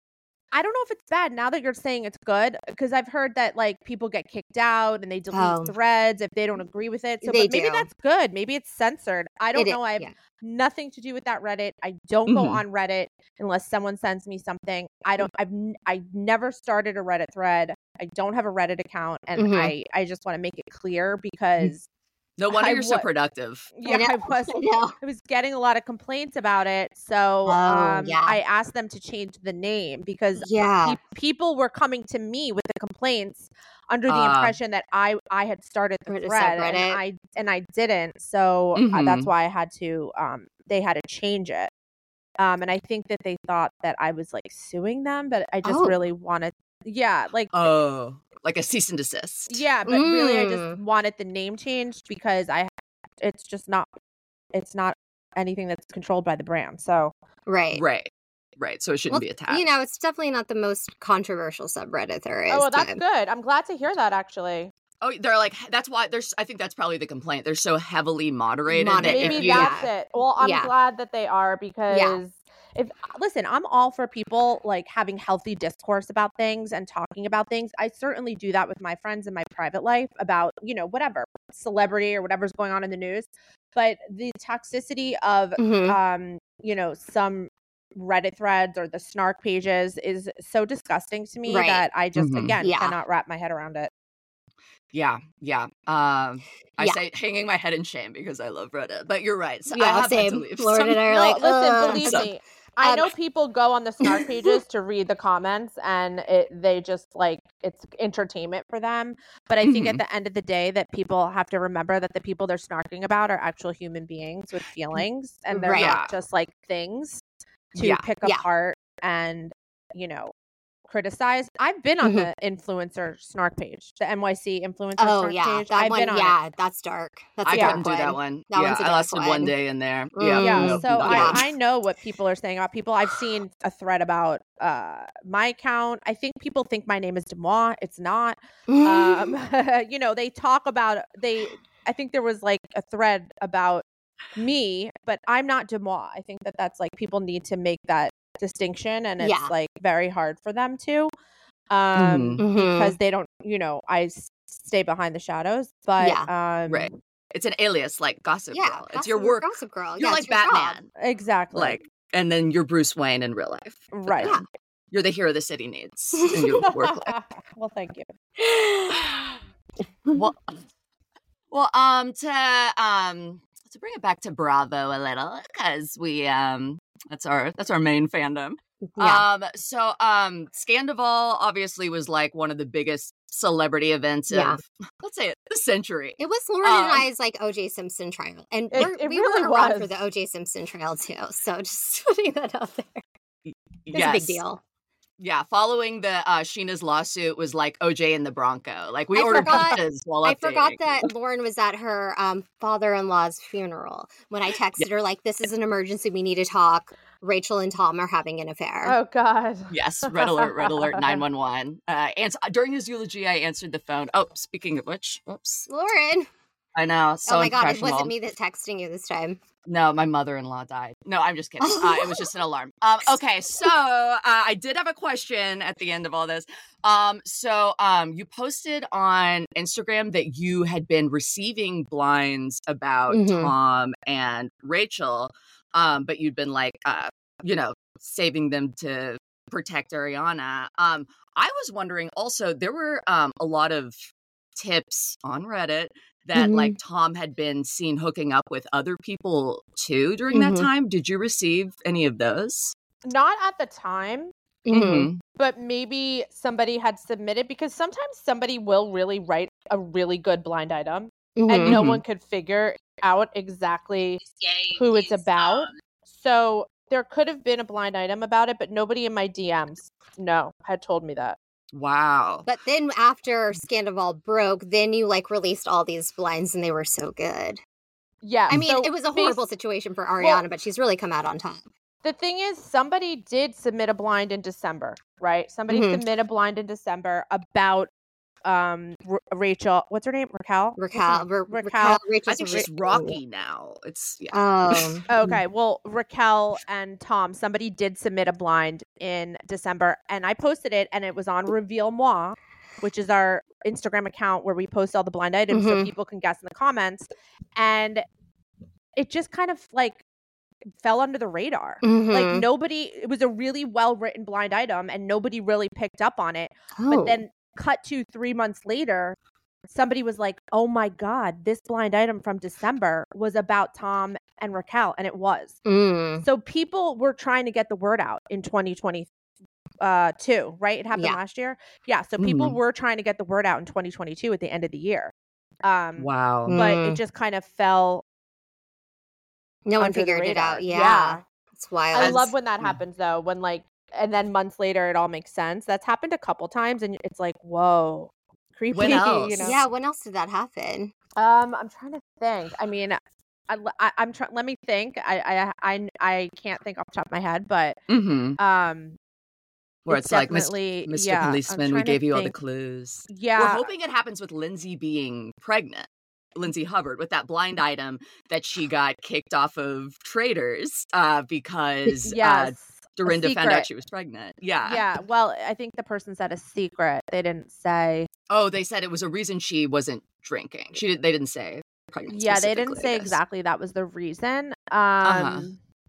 I don't know if it's bad now that you're saying it's good, because I've heard that like people get kicked out and they delete Oh. threads if they don't agree with it. So They but maybe do. that's good. Maybe it's censored. I don't It is, know. I have yeah. nothing to do with that Reddit. I don't go Mhm. on Reddit unless someone sends me something. I don't. I've n- I never started a Reddit thread. I don't have a Reddit account, and Mhm. I I just want to make it clear because No wonder I you're so wa- productive. yeah, know, I was I know. I was getting a lot of complaints about it. So Oh, um, yeah. I asked them to change the name because Yeah. pe- people were coming to me with the complaints under the Ah. impression that I I had started the Started a thread, and subreddit. I and I didn't. So uh, Mhm. that's why I had to. Um, they had to change it. Um, and I think that they thought that I was like suing them, but I just Oh. really wanted, yeah, like Oh, like a cease and desist. yeah, but really I just Mm. wanted the name changed because I, it's just not, it's not anything that's controlled by the brand. So Right. Right. Right. So it shouldn't Well, be attacked. you know, it's definitely not the most controversial subreddit there is. oh, well, that's but- good. I'm glad to hear that actually. Oh, they're like that's why there's. I think that's probably the complaint. They're so heavily moderated Moder- that Maybe if you, that's yeah. it. Well, I'm Yeah. glad that they are because if listen, I'm all for people like having healthy discourse about things and talking about things. I certainly do that with my friends in my private life about, you know, whatever celebrity or whatever's going on in the news. But the toxicity of Mhm. um, you know, some Reddit threads or the snark pages is so disgusting to me Right. that I just Mhm. again Yeah. cannot wrap my head around it. yeah, yeah. Um, I Yeah. say hanging my head in shame because I love Reddit. But you're right. So I Yeah, have had to same. leave. Lauren and I are No, like, listen, "Ugh." believe So- me. I Um, know people go on the snark pages to read the comments and it, they just like it's entertainment for them. But I think Mhm. at the end of the day that people have to remember that the people they're snarking about are actual human beings with feelings and they're Right. not just like things to Yeah. pick Yeah. apart and, you know, criticize. I've been on Mhm. the influencer snark page, the N Y C influencer Oh snark yeah, page. that I've one. been on it. Yeah, that's dark. That's a I dark couldn't do that one. That yeah, one's a I dark lasted one one. day in there. Yeah, Mm. Yeah, nope, so not yeah. good. I, I know what people are saying about people. I've seen a thread about uh my account. I think people think my name is Demois. It's not. Um, you know, they talk about they. I think there was like a thread about me, but I'm not Demois. I think that that's like people need to make that distinction, and it's Yeah. like very hard for them to, um, Mhm. because they don't. You know, I s- stay behind the shadows, but um, Right. It's an alias like Gossip yeah, Girl. It's your Gossip- work. Gossip Girl. You're yeah, like it's your job. Batman. exactly, Like, and then you're Bruce Wayne in real life. But right. then You're the hero the city needs. And you work like. Well, thank you. well, well, um, to um, to bring it back to Bravo a little, because we um, that's our that's our main fandom. Yeah. Um, so um, Scandival obviously was like one of the biggest celebrity events Yeah. of, let's say, it, the century. It was Lauren and um, I's like O J Simpson trial, and It- we're, it we really were around was. for the O J Simpson trial too. So just putting that out there, it's yes. a big deal. Yeah, following the uh, Sheena's lawsuit was like O J and the Bronco. Like we I ordered forgot- pizzas while I forgot updating. that Lauren was at her um, father-in-law's funeral when I texted her like, "This is an emergency. We need to talk. Rachel and Tom are having an affair." Oh God. Yes, red alert, red alert, nine one one. Uh, and during his eulogy, I answered the phone. Oh, speaking of which, oops, Lauren, I know, so oh my god, it unprofessional. wasn't me that texting you this time. No, my mother-in-law died. No, I'm just kidding. Uh, it was just an alarm. Um, okay, so uh, I did have a question at the end of all this. Um, so um, you posted on Instagram that you had been receiving blinds about Mhm. Tom and Rachel, um, but you'd been like, uh, you know, saving them to protect Ariana. Um, I was wondering also, there were um, a lot of tips on Reddit that Mhm. like Tom had been seen hooking up with other people too during that Mhm. time. Did you receive any of those? Not at the time, Mhm. but maybe somebody had submitted because sometimes somebody will really write a really good blind item and Mhm. no Mhm. one could figure out exactly who it's about. So there could have been a blind item about it, but nobody in my D Ms, no, had told me that. Wow. But then after Scandival broke, then you like released all these blinds, and they were so good. Yeah. I mean, so it was a bas- horrible situation for Ariana, Well- but she's really come out on top. The thing is, somebody did submit a blind in December, right? Somebody Mhm. submitted a blind in December about um R- Rachel, what's her name? Raquel? What's her Raquel, name? Ra- Raquel. Raquel, I Rachel's think Ra- she's Rocky now. It's yeah. Oh, Okay, well, Raquel and Tom, somebody did submit a blind in December, and I posted it, and it was on Reveal Moi, which is our Instagram account where we post all the blind items so Mhm. people can guess in the comments. And it just kind of like fell under the radar. Like Mhm. nobody, it was a really well written blind item, and nobody really picked up on it. Oh. But then, cut to three months later, somebody was like, "Oh my God, this blind item from December was about Tom and Raquel," and it was. Mm. So people were trying to get the word out in twenty twenty-two, right? It happened Yeah. last year. Yeah. So people Mhm. were trying to get the word out in twenty twenty-two at the end of the year. Um, Wow. But Mm. it just kind of fell No one under the figured it radar. out. Yeah. Yeah. It's wild. I As- love when that yeah. happens though, when like, and then months later it all makes sense. That's happened a couple times, and it's like, whoa, creepy. When You else? know? Yeah, when else did that happen? Um, I'm trying to think. I mean, I, I, I'm trying. Let me think. I, I, I, I can't think off the top of my head, but Mm-hmm. um, Where it's it's, like, Mis- definitely Mister yeah, I'm Policeman, we trying to gave you all the think. clues. Yeah, We're hoping it happens with Lindsay being pregnant. Lindsay Hubbard with that blind item that she got kicked off of Traders uh, because uh, yes, a Dorinda found secret. out she was pregnant. Yeah. Yeah, well, I think the person said a secret. They didn't say. Oh, they said it was a reason she wasn't drinking. She did. They didn't say pregnant. Yeah, they didn't specifically, I say guess. exactly that was the reason. Um, Uh-huh.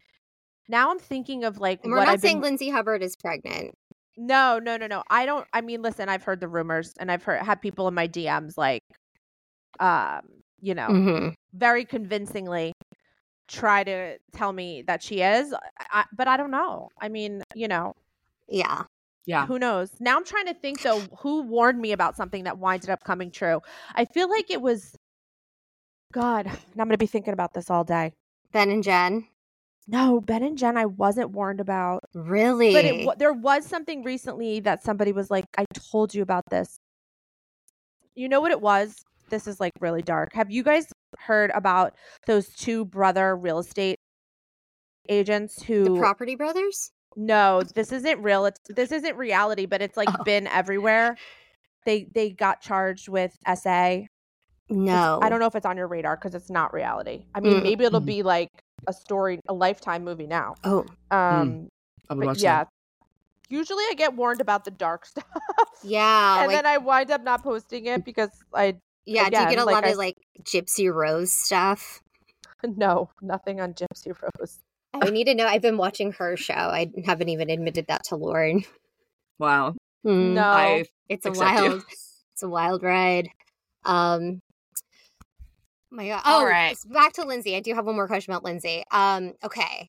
Now I'm thinking of like And we're what not I've saying been. Lindsay Hubbard is pregnant. No, no, no, no. I don't. I mean, listen, I've heard the rumors, and I've heard had people in my D Ms like, um, you know, Mm-hmm. very convincingly try to tell me that she is, I, but I don't know. I mean, you know, Yeah. Yeah. who knows? Now I'm trying to think though, who warned me about something that winded up coming true. I feel like it was God, and I'm going to be thinking about this all day. Ben and Jen. No, Ben and Jen I wasn't warned about. Really? But it, wa- there was something recently that somebody was like, I told you about this. You know what it was? This is like really dark. Have you guys heard about those two brother real estate agents who the Property Brothers? No, this isn't real. It's this isn't reality, but it's like Oh. been everywhere. They they got charged with S A. No. I don't know if it's on your radar because it's not reality. I mean, Mm. maybe it'll Mhm. be like a story, a Lifetime movie now. Oh. Um, I would but watch yeah. that. Usually I get warned about the dark stuff. Yeah. and like, then I wind up not posting it because I yeah. do you again, get a like lot I of like Gypsy Rose stuff? no nothing on Gypsy Rose. I need to know. I've been watching her show. I haven't even admitted that to Lauren. Wow. Mm. No, I It's a Accept you. wild, it's a wild ride. Um, oh my God. All Oh, right. s- back to Lindsay. I do have one more question about Lindsay. Um, okay.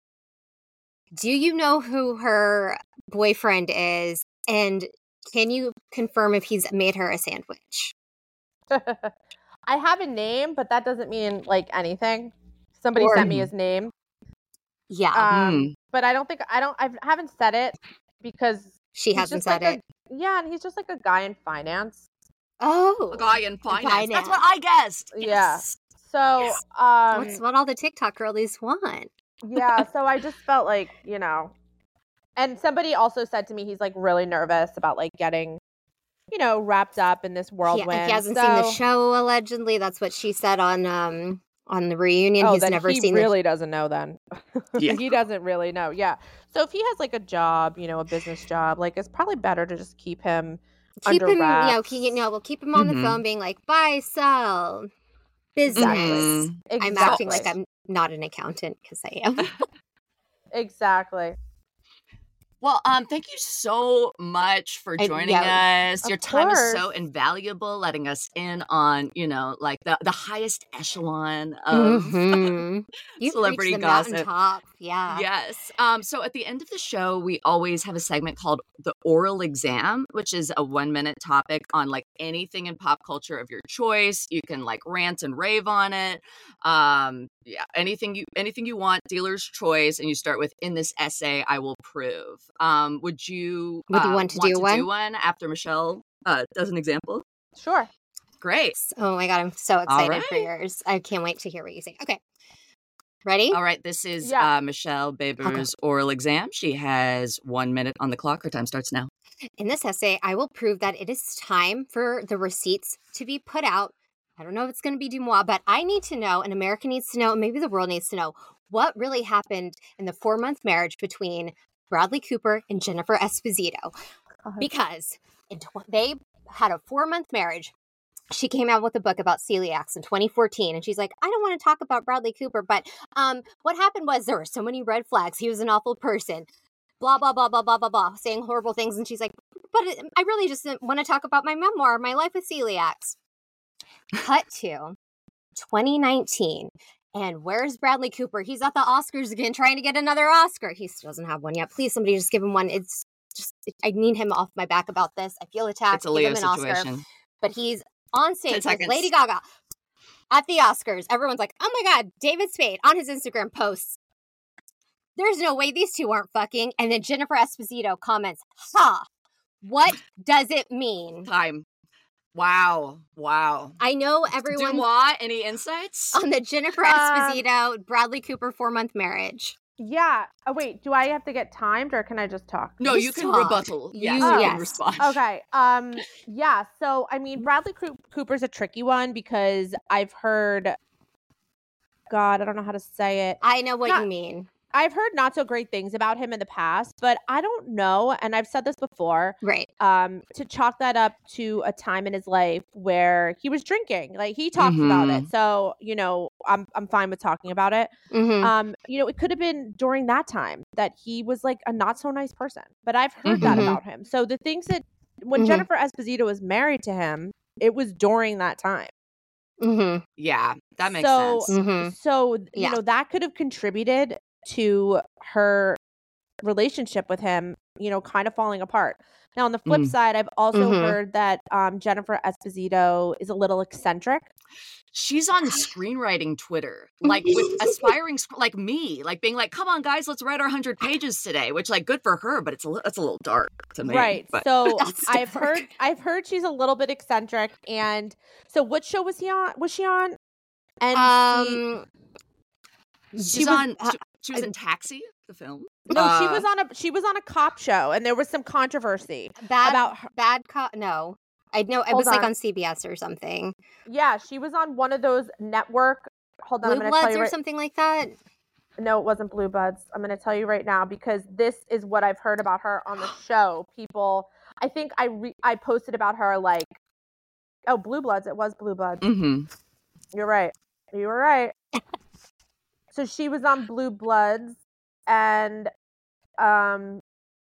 Do you know who her boyfriend is? And can you confirm if he's made her a sandwich? I have a name, but that doesn't mean like anything. Somebody Or- sent me his name. Yeah, Um, Hmm. but I don't think I don't I haven't said it because she he's hasn't just said like it. A, yeah, and he's just like a guy in finance. Oh, A guy in finance. finance. That's what I guessed. Yeah. Yes. So, um, What's what all the TikTok girlies want? yeah, so I just felt like, you know, and somebody also said to me he's like really nervous about like getting, you know, wrapped up in this He, whirlwind. he hasn't so, seen the show. Allegedly, that's what she said on um on the reunion. Oh, He's then never he seen really doesn't know then. Yeah. He doesn't really know. Yeah. So if he has like a job, you know, a business job, like it's probably better to just keep him the keep under him. You know, wraps. keep, you know, we'll keep him on Mhm. the phone, being like, buy, sell, business. Mhm. I'm acting like I'm not an accountant because I am. Exactly. Well, um, thank you so much for I- joining yeah, us. of Your time is so course. invaluable, letting us in on, you know, like the, the highest echelon of Mhm. You've celebrity reached the gossip. mountaintop. Yeah. Yes. Um, so at the end of the show, we always have a segment called the oral exam, which is a one minute topic on like anything in pop culture of your choice. You can like rant and rave on it. Um, yeah, anything you anything you want, dealer's choice, and you start with in this essay, I will prove. Um, would you Would you uh, want to do one? do one after Michelle uh, does an example? Sure. Great. Oh my God, I'm so excited for right. yours. I can't wait to hear what you say. Okay. Ready? All right, this is Yeah. uh, Michelle Baber's oral exam. She has one minute on the clock. Her time starts now. In this essay, I will prove that it is time for the receipts to be put out. I don't know if it's going to be DeuxMoi, but I need to know, and America needs to know, and maybe the world needs to know, what really happened in the four-month marriage between Bradley Cooper and Jennifer Esposito. Because in tw- they had a four-month marriage. She came out with a book about celiacs in twenty fourteen, and she's like, I don't want to talk about Bradley Cooper, but um, what happened was there were so many red flags. He was an awful person. Blah, blah, blah, blah, blah, blah, blah, saying horrible things. And she's like, but I really just want to talk about my memoir, my life with celiacs. Cut to twenty nineteen. And where's Bradley Cooper? He's at the Oscars again, trying to get another Oscar. He still doesn't have one yet. Please, somebody just give him one. It's just, I need him off my back about this. I feel attacked. It's a Leo give him an situation. Oscar. But he's on stage with seconds. Lady Gaga at the Oscars. Everyone's like, oh my God, David Spade on his Instagram posts. There's no way these two aren't fucking. And then Jennifer Esposito comments, ha, what does it mean? Time. Wow. Wow. I know everyone DeuxMoi, any insights? on the Jennifer Um, Esposito, Bradley Cooper four-month marriage. Yeah. Oh, wait. Do I have to get timed or can I just talk? No, Just you can talk. rebuttal. Yes, You- you yes. can respond. Okay. Um. Yeah. So, I mean, Bradley Coo- Cooper's a tricky one because I've heard. God, I don't know how to say it. I know what Not- you mean. I've heard not so great things about him in the past, but I don't know. And I've said this before. Right. Um, to chalk that up to a time in his life where he was drinking, like he talks about it. So, you know, I'm I'm fine with talking about it. Mm-hmm. Um, you know, it could have been during that time that he was like a not so nice person, but I've heard that Mhm. about him. So the things that when Mhm. Jennifer Esposito was married to him, it was during that time. Mm-hmm. Yeah, that makes So- sense. Mm-hmm. So, you Yeah. know, that could have contributed to her relationship with him, you know, kind of falling apart. Now, on the flip Mm. side, I've also Mhm. heard that um, Jennifer Esposito is a little eccentric. She's on screenwriting Twitter, like with aspiring, sc- like me, like being like, "Come on, guys, let's write our hundred pages today." Which, like, good for her, but it's a li- it's a little dark to me. Right. But So That's I've dark. heard I've heard she's a little bit eccentric. And so what show was he on? Was she on? And Um, she's she was- on. uh, she, she was in Taxi, the film. no, she Uh, was on a she was on a cop show and there was some controversy bad, about her. bad cop. No, I know it Hold was like on. on C B S or something. Yeah, she was on one of those network. Hold on, Blue I'm going to tell Bloods you or right. something like that. No, it wasn't Blue Buds. I'm going to tell you right now because this is what I've heard about her on the show. People, I think I re- I posted about her like, oh, Blue Bloods. It was Blue Bloods. Mm-hmm. You're right. You were right. So she was on Blue Bloods, and um,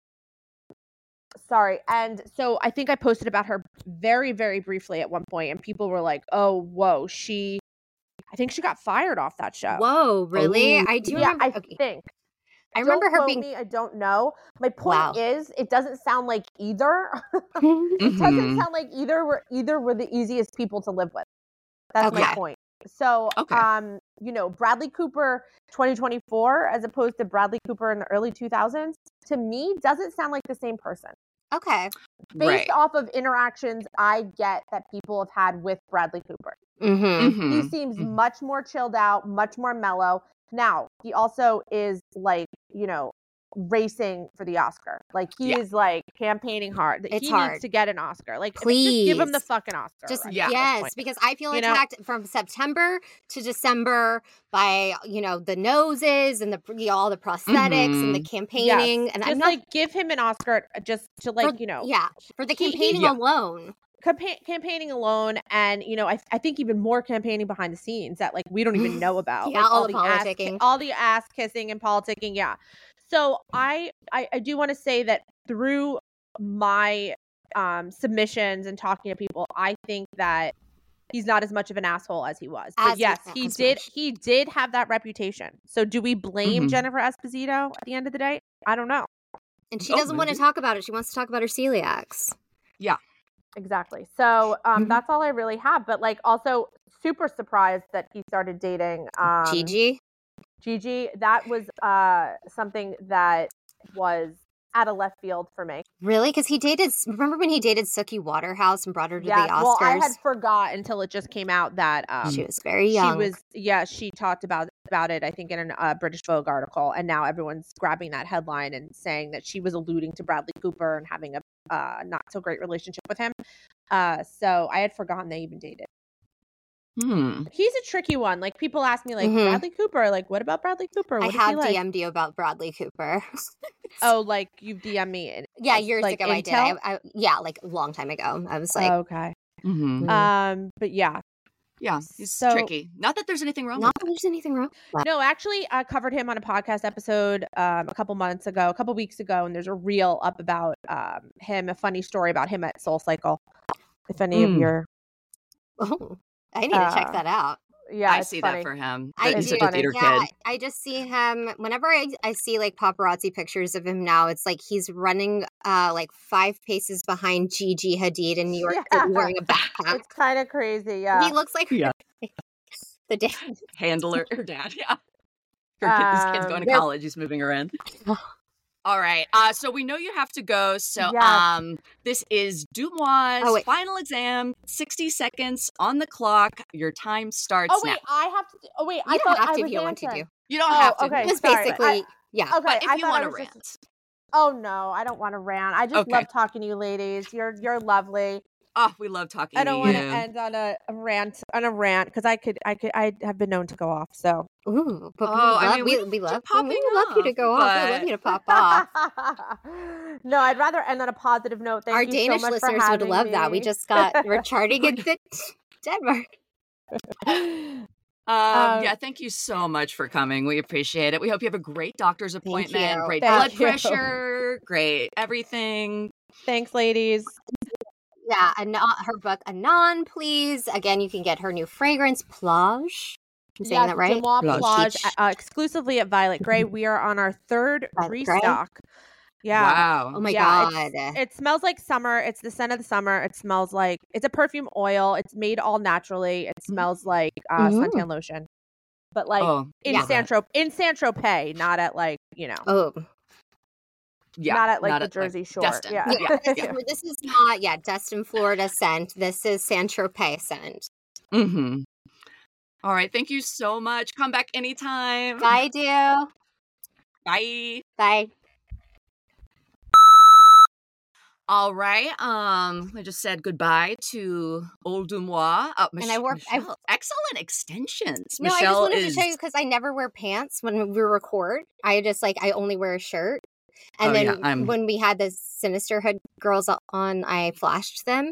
sorry, and so I think I posted about her very, very briefly at one point, and people were like, "Oh, whoa, she." I think she got fired off that show. Whoa, really? Oh. I do Yeah, remember. I okay. think. I remember Don't her quote being. me, I don't know. My point Wow. is, it doesn't sound like either. It Mhm. doesn't sound like either were either were the easiest people to live with. That's my Okay. point. So, Okay. um, you know, Bradley Cooper twenty twenty-four as opposed to Bradley Cooper in the early two thousands, to me, doesn't sound like the same person. Okay. Based Right. off of interactions I get that people have had with Bradley Cooper. Mm-hmm. Mhm. He seems Mhm. much more chilled out, much more mellow. Now, he also is like, you know, racing for the Oscar. Like he Yeah. is like campaigning hard. It's he hard. needs to get an Oscar. Like, I mean, just give him the Please. fucking Oscar. Just right Yeah. at this yes, point. because I feel You know? attacked from September to December by you know the noses and the you know, all the prosthetics and the Mhm. campaigning, Yes. and just I'm not like give him an Oscar just to like, for, you know, yeah for the he- he- campaigning yeah. alone. campa- campaigning alone, and you know, I, I think even more campaigning behind the scenes that like we don't even know about. Yeah, like, all the ass, politicking. all the ass kissing and politicking. Yeah. So I I, I do want to say that through my um submissions and talking to people, I think that he's not as much of an asshole as he was. But As he- yes, he as did much. he did have that reputation. So do we blame Mhm. Jennifer Esposito at the end of the day? I don't know. And she Oh, doesn't want to maybe. talk about it. She wants to talk about her celiacs. Exactly. So um, Mhm. that's all I really have. But like, also super surprised that he started dating um, Gigi. Gigi. That was uh, something that was out of left field for me. Really? Because he dated. Remember when he dated Suki Waterhouse and brought her to Yes. the Oscars? Well, I had forgot until it just came out that um, she was very young. She was, yeah, she talked about about it, I think, in a uh, British Vogue article, and now everyone's grabbing that headline and saying that she was alluding to Bradley Cooper and having a uh, not so great relationship with him. Uh, so I had forgotten they even dated. Hmm. He's a tricky one. Like people ask me, like Mhm. Bradley Cooper. Like, what about Bradley Cooper? I What is he have like? D M'd you about Bradley Cooper. Oh, like you've D M'd me. Yeah, years like ago I did. I, intel? I yeah, like a long time ago. I was like, Oh, okay. hmm Mhm. Um, but yeah. Yeah, he's So- tricky. Not that there's anything wrong not with that there's anything wrong. with that. No, actually, I covered him on a podcast episode um, a couple months ago, a couple weeks ago, and there's a reel up about um, him, a funny story about him at Soul Cycle. If any of Mm. your, Oh, I need to check Uh, that out. yeah, I it's see funny. that for him. I He's do. such a theater yeah, kid. I just see him whenever I, I see like paparazzi pictures of him now. It's like he's running uh like five paces behind Gigi Hadid in New York Yeah. City wearing a backpack. It's kind of crazy, yeah. He looks like Yeah. the dad. Handler or dad, yeah. Her kid, his kid's going to Um, college. He's moving around. All right. Uh, so we know you have to go. So Yes. um, this is Dumois' Oh, wait. final exam. sixty seconds on the clock. Your time starts Oh wait, now. I have to. Oh wait, I You thought don't have I to if was you don't want to answering. do. You don't Oh, have to. okay. It was sorry, basically I- yeah. Okay, But if I you thought want I to was rant. just- Oh no, I don't want to rant. I just Okay. love talking to you, ladies. You're you're lovely. Oh, we love talking I to don't you. want to end on a, a rant on a rant because I could I could I have been known to go off. So Ooh, but Oh, we I love, mean, we we, don't we want you love popping we love you to off, go off. We love but- you to pop off. no, I'd rather end on a positive note. Thank Our you Danish so much for listeners would having love that. We me. just got we're charting in the Denmark. Um, Um, yeah, thank you so much for coming. We appreciate it. We hope you have a great doctor's appointment, you. great Thank blood you. pressure, great everything. Thanks, ladies. Yeah, Anon, her book Anon, please. Again, you can get her new fragrance, Plage. I'm saying Yes, that right? Demois Plage. Plage, uh, exclusively at Violet Grey. We are on our third Violet Grey? restock. Yeah. Wow. Oh my Yeah, god. It smells like summer. It's the scent of the summer. It smells like it's a perfume oil. It's made all naturally. It smells like uh, Mhm. suntan lotion, but like oh, in yeah. Saint Tropez, in Saint Tropez, not at like you know, Oh. yeah. not at like not the at, Jersey Shore. Destin. Yeah. Yeah, this, is, this is not yeah, Destin, Florida scent. This is Saint Tropez scent. Mm-hmm. All right. Thank you so much. Come back anytime. Bye, do. Bye. Bye. All right. Um, I just said goodbye to Old Dumois. Uh, Mich- And I work- I- Michelle, excellent extensions. No, Michelle I just wanted is. to tell you because I never wear pants when we record. I just like I only wear a shirt. And Oh, then yeah, I'm- when we had the Sinisterhood girls on, I flashed them.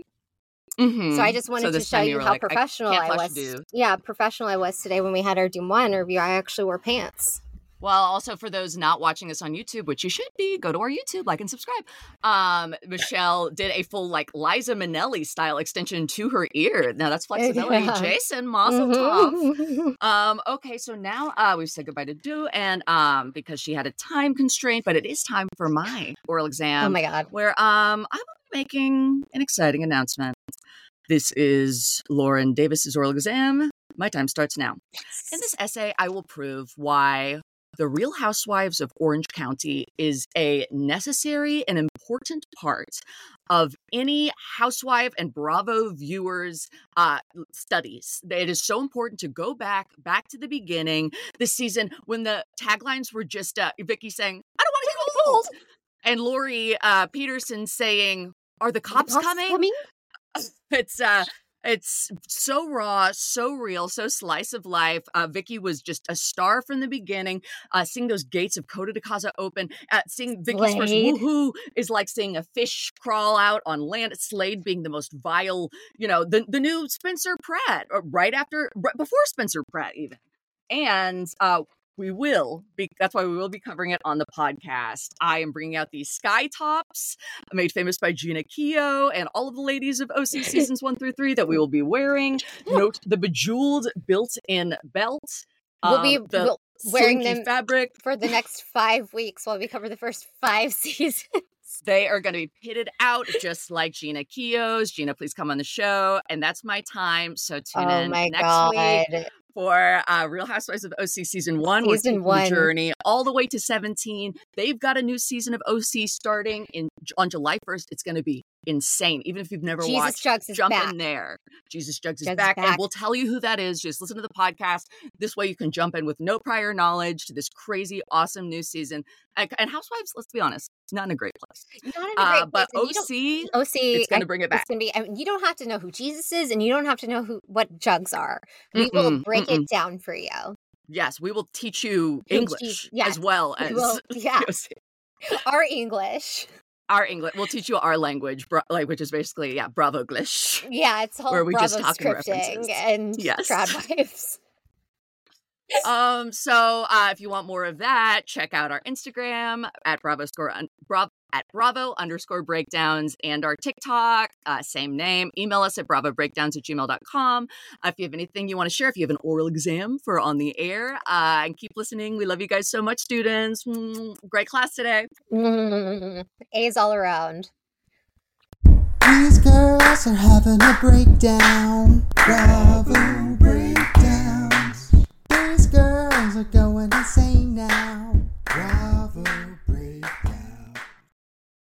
Mhm. So I just wanted to this show time you were how like, professional can't I, flash was. dude. Yeah, professional I was today when we had our Dumois interview. I actually wore pants. Well, also for those not watching us on YouTube, which you should be, go to our YouTube, like and subscribe. Um, Michelle did a full like Liza Minnelli style extension to her ear. Now that's flexibility. Yeah. Jason, mazel tov. Mhm. Um, okay, so now uh, we've said goodbye to Do, and um, because she had a time constraint, but it is time for my oral exam, Oh my god. where um, I will be making an exciting announcement. This is Lauren Davis's oral exam. My time starts now. In this essay, I will prove why The Real Housewives of Orange County is a necessary and important part of any Housewife and Bravo viewers' uh, studies. It is so important to go back, back to the beginning this season when the taglines were just uh, Vicky saying, "I don't want to get old," and Lori uh, Peterson saying, "Are the cops, Cops coming?" It's uh it's so raw, so real, so slice of life. Uh, Vicky was just a star from the beginning. Uh, seeing those gates of Coda de Casa open, uh, seeing Vicky's first Slade. woohoo is like seeing a fish crawl out on land. Slade being the most vile, you know, the the new Spencer Pratt, or right after, right before Spencer Pratt even. And uh, we will be, that's why we will be covering it on the podcast. I am bringing out these sky tops made famous by Gina Keogh and all of the ladies of O C seasons one through three that we will be wearing. Note the bejeweled built-in belt. We'll be um, the we'll- wearing slinky them fabric. for the next five weeks while we cover the first five seasons. They are going to be pitted out just like Gina Keogh's. Gina, please come on the show. And that's my time. So tune Oh in my next god. week for uh, Real Housewives of O C season one. Season We're taking one. the journey all the way to seventeen. They've got a new season of O C starting in on July first, it's going to be insane. Even if you've never Jesus watched, Jugs is jump back. in there. Jesus Jugs is Jugs is back, back. and we'll tell you who that is. Just listen to the podcast. This way you can jump in with no prior knowledge to this crazy, awesome new season. And, and Housewives, let's be honest, not in a great place. Not in a great Uh, but place. O And you don't- C, O C, it's going I- to bring it back. It's gonna be. I mean, you don't have to know who Jesus is, and you don't have to know who what jugs are. We will Mm-mm, break mm-mm. it down for you. Yes, we will teach you Who English teach- yes, as well we as will- yeah. O C. Our English. Our English. We'll teach you our language, bra- like which is basically yeah, Bravo-glish. Yeah, it's all Where we Bravo just talk in scripting references. and Yes. trad wives. Um. So, uh, if you want more of that, check out our Instagram at Bravo score un- Bravo at Bravo underscore breakdowns and our TikTok, uh, same name. Email us at bravo breakdowns at gmail dot com. Uh, if you have anything you want to share, if you have an oral exam for on the air, uh, and keep listening. We love you guys so much, students. Mm, great class today. Mm, A's all around. These girls are having a breakdown. Bravo, breakdown.